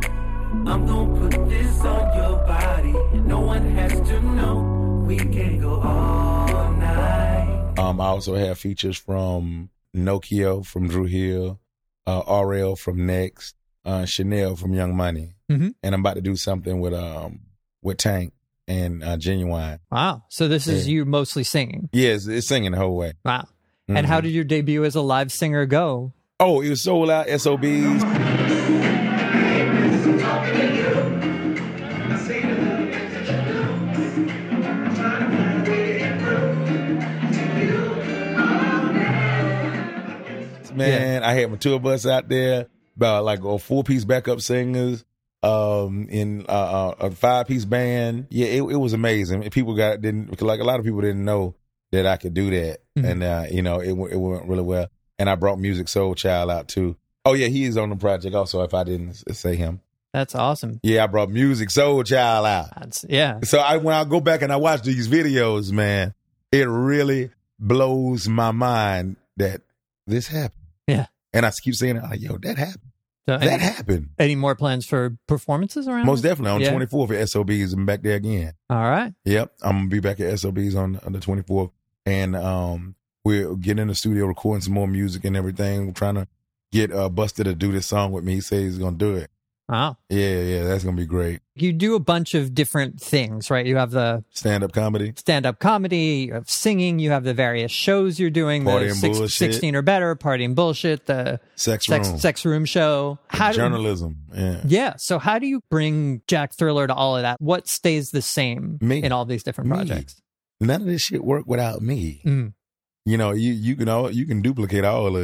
I'm gonna put this on your body. No one has to know. We can go all night. Um, I also have features from Nokio from Drew Hill, uh, R L from Next, uh, Chanel from Young Money, mm-hmm. and I'm about to do something with um with Tank and uh, Genuine. Wow! So this is yeah. you mostly singing? Yes, yeah, it's singing the whole way. Wow! Mm-hmm. And how did your debut as a live singer go? Oh, it was sold out S O Bs. Man, yeah. I had my tour bus out there, about like a four-piece backup singers, um, in uh, a five-piece band. Yeah, it, it was amazing. People got didn't like a lot of people didn't know that I could do that, mm-hmm. and uh, you know, it it went really well. And I brought Music Soul Child out too. Oh yeah, he is on the project also. If I didn't say him, that's awesome. Yeah, I brought Music Soul Child out. That's, yeah. So I when I go back and I watch these videos, man, it really blows my mind that this happened. Yeah. And I keep saying, like, yo, that happened. So that any, happened. Any more plans for performances around? Most definitely. On the yeah. twenty-fourth at S O Bs, I'm back there again. All right. Yep. I'm going to be back at S O Bs on, on the twenty-fourth. And um, we're getting in the studio, recording some more music and everything. We're trying to get uh, Buster to do this song with me. He says he's going to do it. Wow. Yeah, yeah, that's going to be great. You do a bunch of different things, right? You have the stand-up comedy. Stand-up comedy, you have singing, you have the various shows you're doing, Party the and six, Bullshit. sixteen or Better, Party and Bullshit, the Sex, sex Room. Sex Room show. How Journalism, do, yeah. Yeah, so how do you bring Jack Thriller to all of that? What stays the same me. in all these different me. projects? None of this shit work without me. Mm. You know, you you can all, you can duplicate all of it,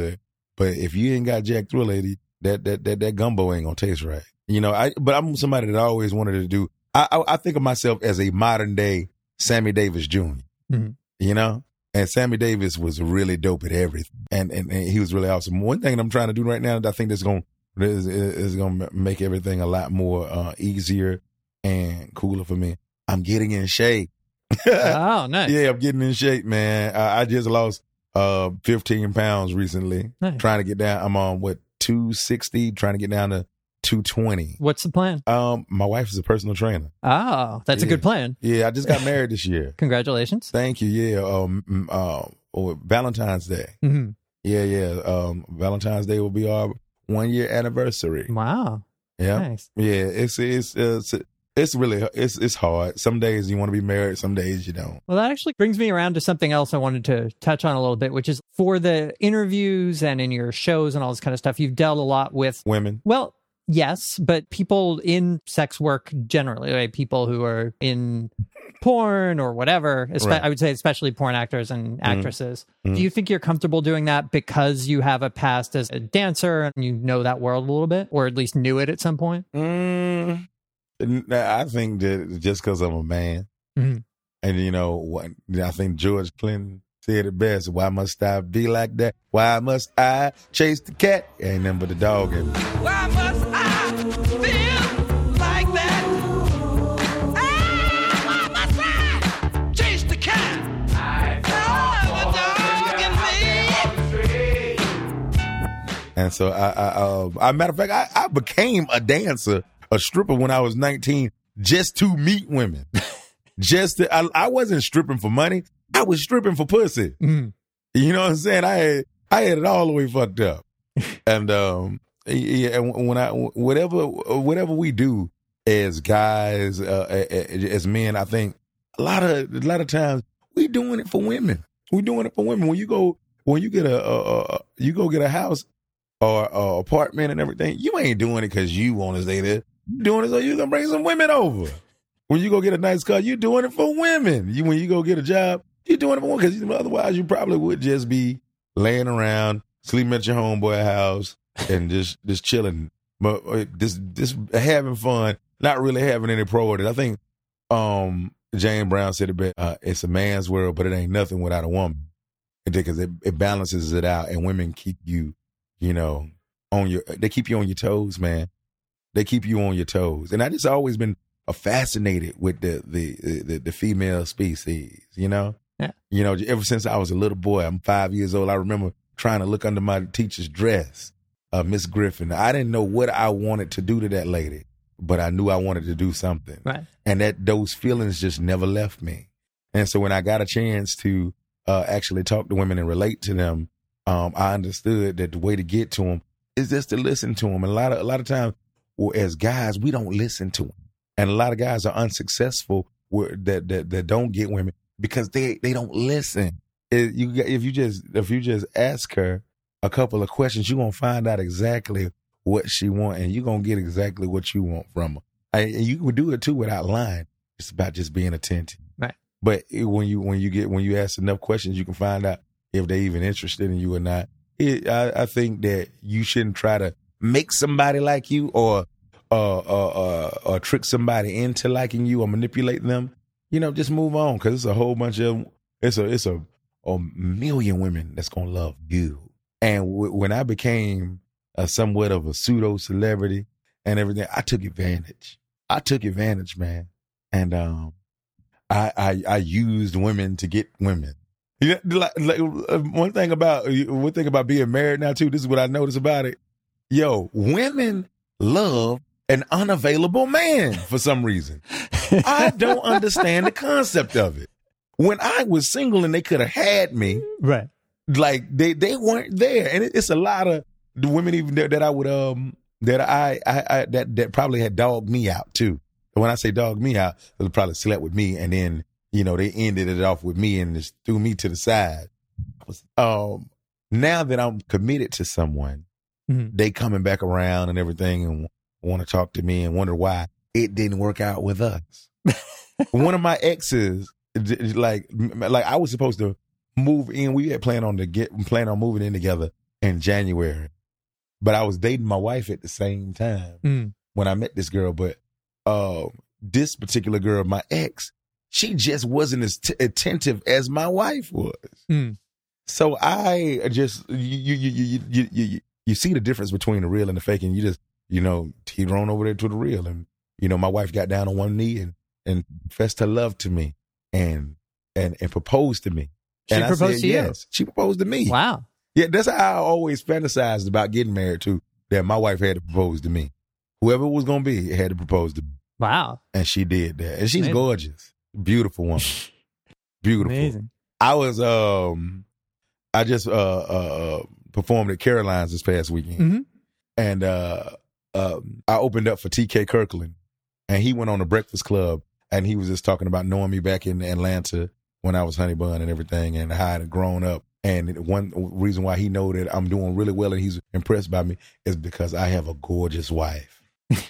But if you ain't got Jack Thriller, lady, that that that that gumbo ain't gonna taste right. You know, I but I'm somebody that I always wanted to do. I I, I think of myself as a modern day Sammy Davis Junior Mm-hmm. You know, and Sammy Davis was really dope at everything, and, and and he was really awesome. One thing that I'm trying to do right now, that I think that's gonna is, is gonna make everything a lot more uh, easier and cooler for me. I'm getting in shape. Oh, nice. Yeah, I'm getting in shape, man. I, I just lost uh fifteen pounds recently. Nice. Trying to get down. I'm on what two sixty. Trying to get down to two twenty. What's the plan? Um, my wife is a personal trainer. Oh, that's yeah. a good plan. Yeah, I just got married this year. Congratulations. Thank you. Yeah. Um. Uh. Or Valentine's Day. Mm-hmm. Yeah. Yeah. Um. Valentine's Day will be our one year anniversary. Wow. Yeah. Nice. Yeah. It's it's it's it's really it's it's hard. Some days you want to be married. Some days you don't. Well, that actually brings me around to something else I wanted to touch on a little bit, which is for the interviews and in your shows and all this kind of stuff. You've dealt a lot with women. Well. Yes, but people in sex work generally, right? People who are in porn or whatever, espe- Right. I would say especially porn actors and actresses. Mhm. Do you think you're comfortable doing that because you have a past as a dancer and you know that world a little bit, or at least knew it at some point? Mm, I think that just because I'm a man, Mhm. and you know, what, I think George Clinton said it best. Why must I be like that? Why must I chase the cat? Ain't nothing but the dog in me. Why must I feel like that? Ah, why must I chase the cat? I the dog in me. And so I, I, uh, I matter of fact, I, I became a dancer, a stripper when I was nineteen, just to meet women. just to, I, I wasn't stripping for money. I was stripping for pussy. Mm. You know what I'm saying? I had, I had it all the way fucked up. And, um, yeah, and when I, whatever, whatever we do as guys, uh, as men, I think a lot of, a lot of times we doing it for women. We doing it for women. When you go, when you get a, a, a you go get a house or a apartment and everything, you ain't doing it because you want to stay there. You doing it so you can bring some women over. When you go get a nice car, you doing it for women. You, when you go get a job, you're doing it for women, because otherwise you probably would just be laying around, sleeping at your homeboy house, and just just chilling, but uh, just just having fun, not really having any pro in it. I think um, Jane Brown said it best. Uh, it's a man's world, but it ain't nothing without a woman, because it, it balances it out, and women keep you, you know, on your. They keep you on your toes, man. They keep you on your toes, and I just always been uh, fascinated with the the, the the female species, you know. Yeah. You know, ever since I was a little boy, I'm five years old. I remember trying to look under my teacher's dress, uh, Miss Griffin. I didn't know what I wanted to do to that lady, but I knew I wanted to do something. Right. And that those feelings just never left me. And so when I got a chance to uh, actually talk to women and relate to them, um, I understood that the way to get to them is just to listen to them. And a lot of a lot of times, well, as guys, we don't listen to them, and a lot of guys are unsuccessful with, that that that don't get women, because they, they don't listen. It, you, if you just if you just ask her a couple of questions, you're going to find out exactly what she wants, and you're going to get exactly what you want from her. And you can do it too without lying. It's about just being attentive. Right. But it, when you when you get when you ask enough questions, you can find out if they're even interested in you or not. It, I, I think that you shouldn't try to make somebody like you, or uh, uh, uh, or trick somebody into liking you, or manipulate them. You know, just move on, because it's a whole bunch of it's a it's a, a million women that's gonna love you. And w- when I became a somewhat of a pseudo celebrity and everything, I took advantage. I took advantage, man, and um, I I, I used women to get women. You know, like, like, one thing about one thing about being married now too. This is what I noticed about it. Yo, women love an unavailable man for some reason. I don't understand the concept of it. When I was single and they could have had me, right? Like they, they weren't there, and it, it's a lot of the women even that, that I would um that I, I I that that probably had dogged me out too. And when I say dogged me out, they probably slept with me, and then you know they ended it off with me and just threw me to the side. Um, now that I'm committed to someone, mm-hmm. they coming back around and everything, and want to talk to me and wonder why it didn't work out with us. One of my exes, like, like I was supposed to move in. We had planned on to get, planned on moving in together in January. But I was dating my wife at the same time Mm. when I met this girl. But uh, this particular girl, my ex, she just wasn't as t- attentive as my wife was. Mm. So I just you you you you you you, you see the difference between the real and the fake, and you just you know teeter on over there to the real. And you know, my wife got down on one knee and and confessed her love to me and and and proposed to me. She and proposed I said, to you? yes. She proposed to me. Wow. Yeah, that's how I always fantasized about getting married too. That my wife had to propose to me. Whoever it was gonna be had to propose to me. Wow. And she did that. And she's Amazing. gorgeous. Beautiful woman. Beautiful. Amazing. I was um I just uh uh performed at Caroline's this past weekend. Mm-hmm. And uh um I opened up for T K Kirkland, and he went on the Breakfast Club, and he was just talking about knowing me back in Atlanta when I was Honey Bun and everything, and how I had grown up. And one reason why he know that I'm doing really well and he's impressed by me is because I have a gorgeous wife.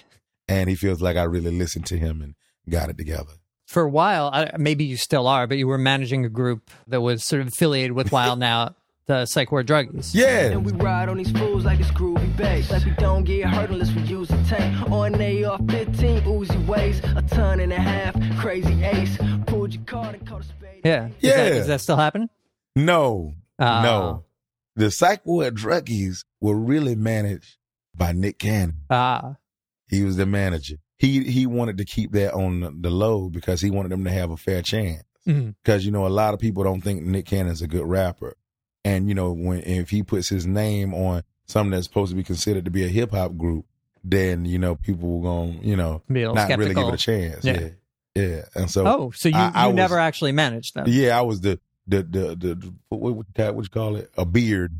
And he feels like I really listened to him and got it together. For a while, I, maybe you still are, but you were managing a group that was sort of affiliated with Wild Now, the Psych Ward Druggies. Yeah. And we ride on these fools like it's groovy bass. Like we don't get hurt unless we use a tank. On A R fifteen, Uzi weighs a ton and a half. Crazy ace. Pulled your card and caught a spade. Yeah. Is Yeah. That, is that still happening? No. Oh. No. The Psych Ward Druggies were really managed by Nick Cannon. Ah. He was the manager. He he wanted to keep that on the low because he wanted them to have a fair chance. Mhm. Because, you know, a lot of people don't think Nick Cannon's a good rapper. And, you know, when if he puts his name on something that's supposed to be considered to be a hip hop group, then, you know, people will going to, you know, Be a little not really give skeptical. it a chance. Yeah. Yeah. Yeah. And so. Oh, so you, I- I you was- never actually managed them? Yeah, I was the, the, the, the, the what, what, what you call it? A beard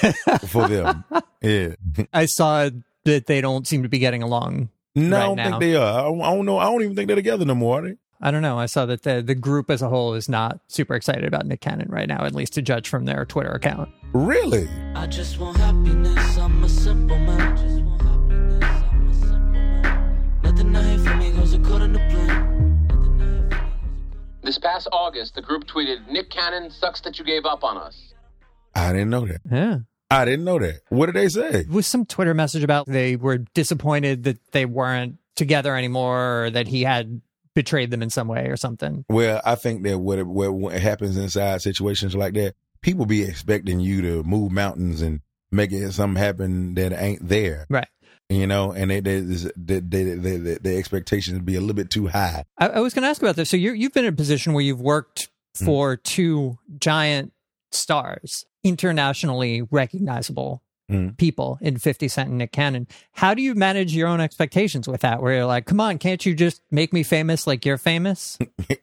for them. Yeah. I saw that they don't seem to be getting along. No, right I don't now. think they are. I don't, I don't know. I don't even think they're together no more, are they? I don't know. I saw that the, the group as a whole is not super excited about Nick Cannon right now, at least to judge from their Twitter account. Really? I just want happiness, I'm a simple man. Just want happiness, I'm a simple man. Nothing I hear from me goes according to plan. This past August, the group tweeted, "Nick Cannon, sucks that you gave up on us." I didn't know that. Yeah. I didn't know that. What did they say? It was some Twitter message about they were disappointed that they weren't together anymore, or that he had betrayed them in some way or something. Well, I think that what, it, what, what happens inside situations like that, people be expecting you to move mountains and make it something happen that ain't there. Right. You know, and they, they, they, they, they, they, the expectations be a little bit too high. I, I was going to ask about this. So you're, you've been in a position where you've worked for two giant stars, internationally recognizable Mm. people in fifty Cent and Nick Cannon. How do you manage your own expectations with that? Where you're like, come on, can't you just make me famous like you're famous?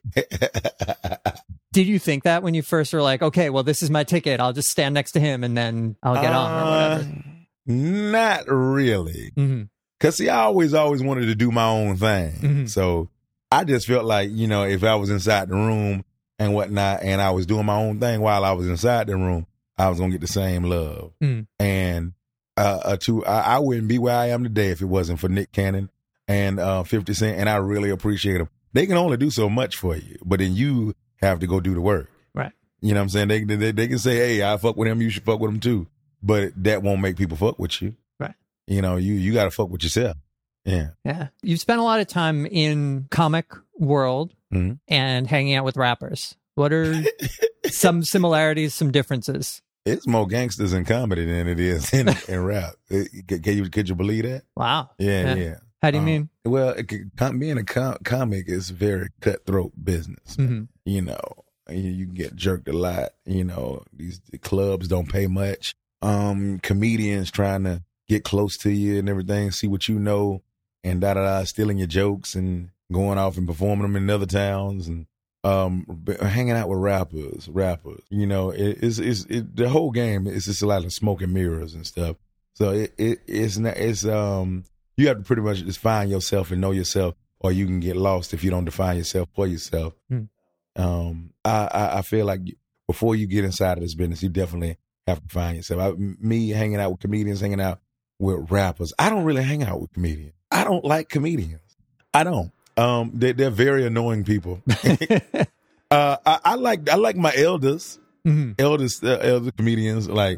Did you think that when you first were like, okay, well, this is my ticket. I'll just stand next to him and then I'll get on or whatever? Uh, Not really. Mm-hmm. Because, see, I always, always wanted to do my own thing. Mm-hmm. So I just felt like, you know, if I was inside the room and whatnot, and I was doing my own thing while I was inside the room, I was going to get the same love. Mm. And uh, uh, to, I, I wouldn't be where I am today if it wasn't for Nick Cannon and uh, fifty Cent, and I really appreciate them. They can only do so much for you, but then you have to go do the work. Right. You know what I'm saying? They, they, they can say, hey, I fuck with him, you should fuck with him too. But that won't make people fuck with you. Right. You know, you, you got to fuck with yourself. Yeah. Yeah. You've spent a lot of time in comic world Mm-hmm. and hanging out with rappers. What are some similarities, some differences? It's more gangsters in comedy than it is in, in rap. It- can you, could you believe that? Wow. Yeah, Yeah. yeah. How do you Um, mean? Well, it could- com- being a com- comic is very cutthroat business. Mhm. You know, you, you can get jerked a lot. You know, these the clubs don't pay much. Um, comedians trying to get close to you and everything, see what you know, and da da da, stealing your jokes and going off and performing them in other towns, and um, b- hanging out with rappers, rappers. You know, it, it's it's it, the whole game is just a lot of smoke and mirrors and stuff. So it, it it's not it's um you have to pretty much just find yourself and know yourself, or you can get lost if you don't define yourself for yourself. Hmm. Um, I, I I feel like before you get inside of this business, you definitely have to find yourself. I, me hanging out with comedians, hanging out with rappers. I don't really hang out with comedians. I don't like comedians. I don't. Um, they, they're very annoying people. uh, I, I like I like my elders, Mm-hmm. elders, uh, elder comedians. Like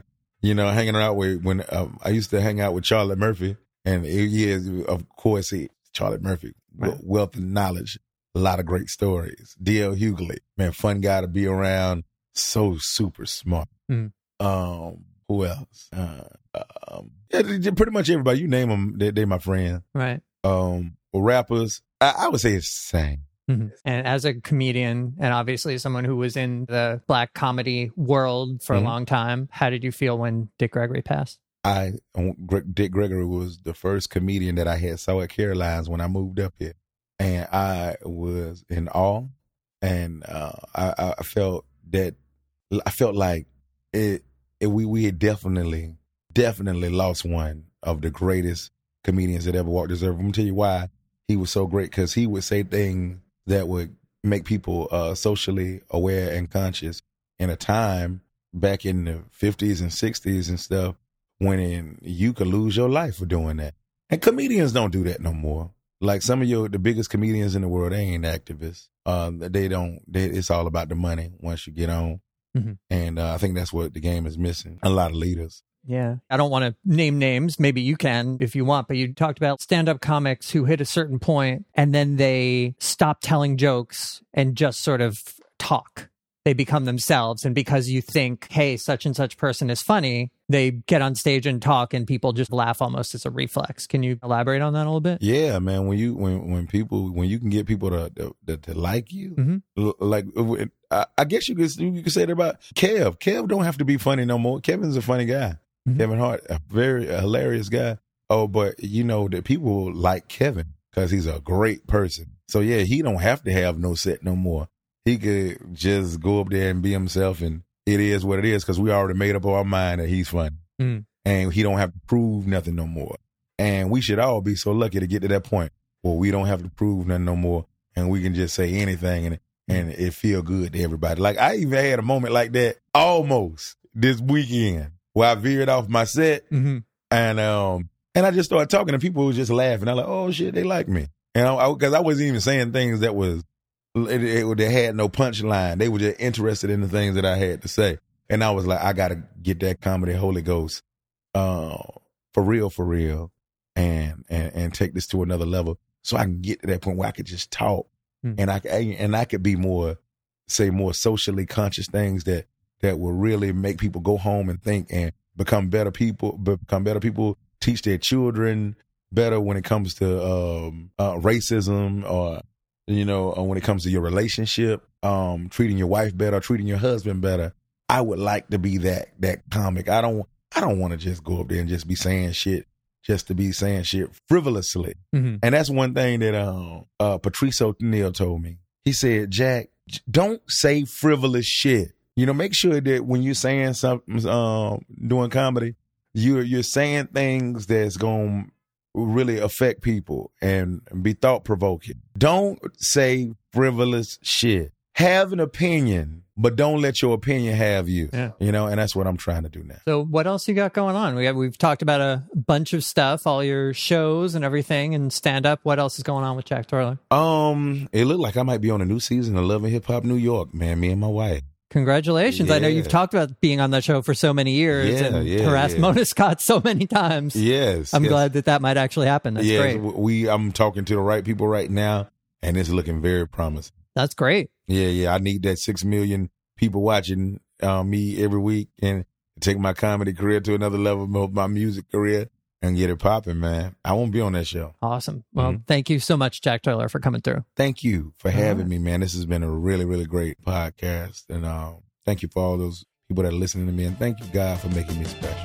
You know, hanging out with, when um, I used to hang out with Charlotte Murphy, and he is, of course, he, Charlotte Murphy, right. Wealth of knowledge, a lot of great stories. D L Hughley, man, fun guy to be around, so super smart. Mm-hmm. Um, who else? Uh, um, yeah, pretty much everybody. You name them, they, they my friend. Right. Um, rappers, I, I would say it's the same. Mm-hmm. And as a comedian, and obviously someone who was in the black comedy world for mm-hmm. a long time, how did you feel when Dick Gregory passed? I Dick Gregory was the first comedian that I had saw at Caroline's when I moved up here, and I was in awe, and uh, I, I felt that I felt like it, it. We we had definitely definitely lost one of the greatest comedians that ever walked this earth. I'm gonna tell you why he was so great, because he would say things that would make people uh, socially aware and conscious in a time back in the fifties and sixties and stuff when in, you could lose your life for doing that. And comedians don't do that no more. Like some of your the biggest comedians in the world, they ain't activists. Uh, they don't. They, it's all about the money once you get on. Mm-hmm. And uh, I think that's what the game is missing. A lot of leaders. Yeah. I don't want to name names. Maybe you can if you want, but you talked about stand-up comics who hit a certain point and then they stop telling jokes and just sort of talk. They become themselves. And because you think, hey, such and such person is funny, they get on stage and talk and people just laugh almost as a reflex. Can you elaborate on that a little bit? Yeah, man. When you when when people when you can get people to to, to like you, mm-hmm. like I, I guess you could you could say that about Kev. Kev don't have to be funny no more. Kevin's a funny guy. Mm-hmm. Kevin Hart, a very a hilarious guy. Oh, but you know that people like Kevin because he's a great person. So yeah, he don't have to have no set no more. He could just go up there and be himself, and it is what it is because we already made up our mind that he's funny, mm. and he don't have to prove nothing no more. And we should all be so lucky to get to that point where we don't have to prove nothing no more, and we can just say anything and and it feel good to everybody. Like I even had a moment like that almost this weekend where I veered off my set, mm-hmm. and um and I just started talking, and people were just laughing. I'm like, oh shit, they like me, and I because I, I wasn't even saying things that was. It, it, they had no punchline. They were just interested in the things that I had to say. And I was like, I got to get that comedy Holy Ghost uh, for real, for real, and, and and take this to another level so I can get to that point where I could just talk mm. and I and I could be more, say, more socially conscious things that, that will really make people go home and think and become better people, become better people, teach their children better when it comes to um, uh, racism or you know, when it comes to your relationship, um, treating your wife better, treating your husband better. I would like to be that that comic. I don't I don't want to just go up there and just be saying shit just to be saying shit frivolously. Mm-hmm. And that's one thing that um, uh, Patrice O'Neal told me. He said, Jack, don't say frivolous shit. You know, make sure that when you're saying something, um, doing comedy, you're you're saying things that's going to really affect people and be thought-provoking. Don't say frivolous shit. Have an opinion, but don't let your opinion have you. Yeah. You know, and that's what I'm trying to do now. So what else you got going on? We have, we've talked about a bunch of stuff, all your shows and everything and stand-up. What else is going on with Jack Toiler? Um, it looked like I might be on a new season of Love and Hip Hop New York, man, me and my wife. Congratulations. Yeah. I know you've talked about being on that show for so many years yeah, and yeah, harassed yeah. Mona Scott so many times. Yes. I'm yes. glad that that might actually happen. That's yes, great. We, I'm talking to the right people right now, and it's looking very promising. That's great. Yeah, yeah. I need that six million people watching uh, me every week and take my comedy career to another level, my music career, and get it popping, man. I won't be on that show. Awesome. Well, mm-hmm. thank you so much, Jack Toiler, for coming through. Thank you for having right. me, man. This has been a really, really great podcast. And uh, thank you for all those people that are listening to me. And thank you, God, for making me special.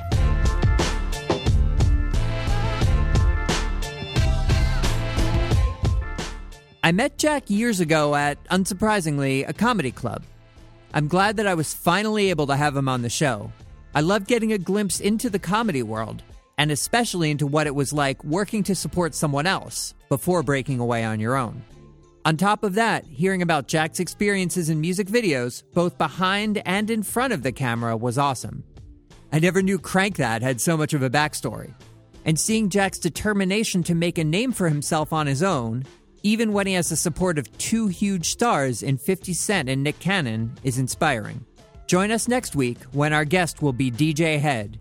I met Jack years ago at, unsurprisingly, a comedy club. I'm glad that I was finally able to have him on the show. I love getting a glimpse into the comedy world, and especially into what it was like working to support someone else before breaking away on your own. On top of that, hearing about Jack's experiences in music videos, both behind and in front of the camera, was awesome. I never knew Crank That had so much of a backstory. And seeing Jack's determination to make a name for himself on his own, even when he has the support of two huge stars in fifty Cent and Nick Cannon, is inspiring. Join us next week when our guest will be D J Head.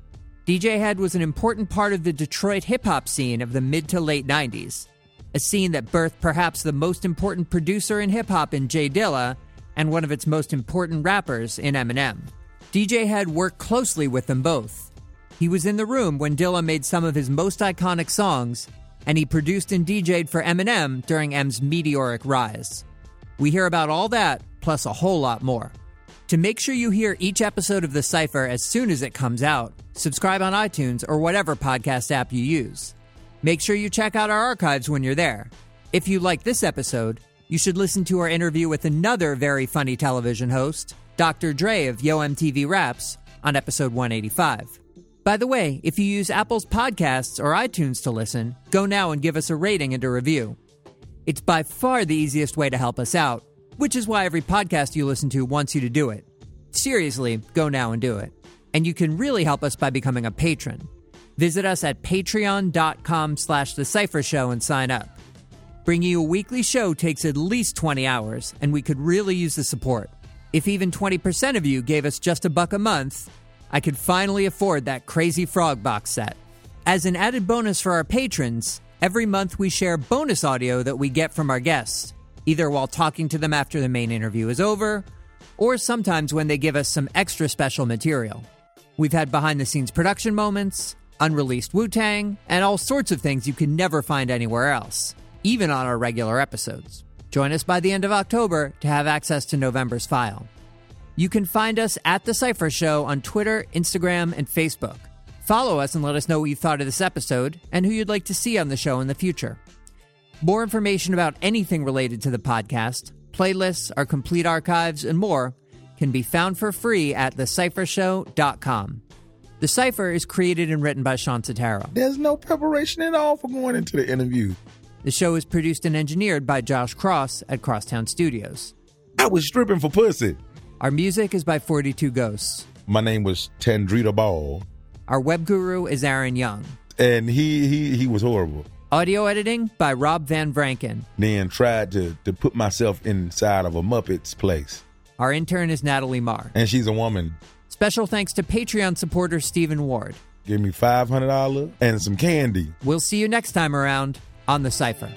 D J Head was an important part of the Detroit hip-hop scene of the mid to late nineties, a scene that birthed perhaps the most important producer in hip-hop in J Dilla and one of its most important rappers in Eminem. D J Head worked closely with them both. He was in the room when Dilla made some of his most iconic songs, and he produced and D J'd for Eminem during M's meteoric rise. We hear about all that, plus a whole lot more. To make sure you hear each episode of The Cypher as soon as it comes out, subscribe on iTunes or whatever podcast app you use. Make sure you check out our archives when you're there. If you like this episode, you should listen to our interview with another very funny television host, Doctor Dre of Yo M T V Raps, on episode one eighty-five. By the way, if you use Apple's Podcasts or iTunes to listen, go now and give us a rating and a review. It's by far the easiest way to help us out, which is why every podcast you listen to wants you to do it. Seriously, go now and do it. And you can really help us by becoming a patron. Visit us at patreon.com slash The Cypher Show and sign up. Bringing you a weekly show takes at least twenty hours, and we could really use the support. If even twenty percent of you gave us just a buck a month, I could finally afford that Crazy Frog box set. As an added bonus for our patrons, every month we share bonus audio that we get from our guests, either while talking to them after the main interview is over, or sometimes when they give us some extra special material. We've had behind-the-scenes production moments, unreleased Wu-Tang, and all sorts of things you can never find anywhere else, even on our regular episodes. Join us by the end of October to have access to November's file. You can find us at The Cypher Show on Twitter, Instagram, and Facebook. Follow us and let us know what you thought of this episode and who you'd like to see on the show in the future. More information about anything related to the podcast, playlists, our complete archives, and more can be found for free at the cypher show dot com. The Cypher is created and written by Sean Sotaro. There's no preparation at all for going into the interview. The show is produced and engineered by Josh Cross at Crosstown Studios. I was stripping for pussy. Our music is by forty-two Ghosts. My name was Tandrita Ball. Our web guru is Aaron Young. And he he he was horrible. Audio editing by Rob Van Vranken. Then tried to, to put myself inside of a Muppet's place. Our intern is Natalie Marr. And she's a woman. Special thanks to Patreon supporter Stephen Ward. Give me five hundred dollars and some candy. We'll see you next time around on The Cypher.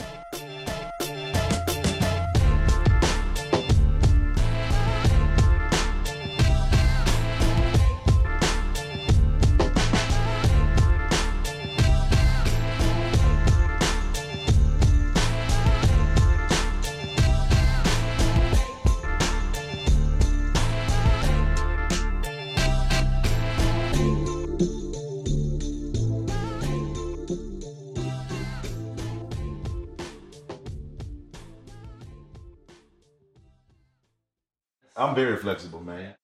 I'm very flexible, man.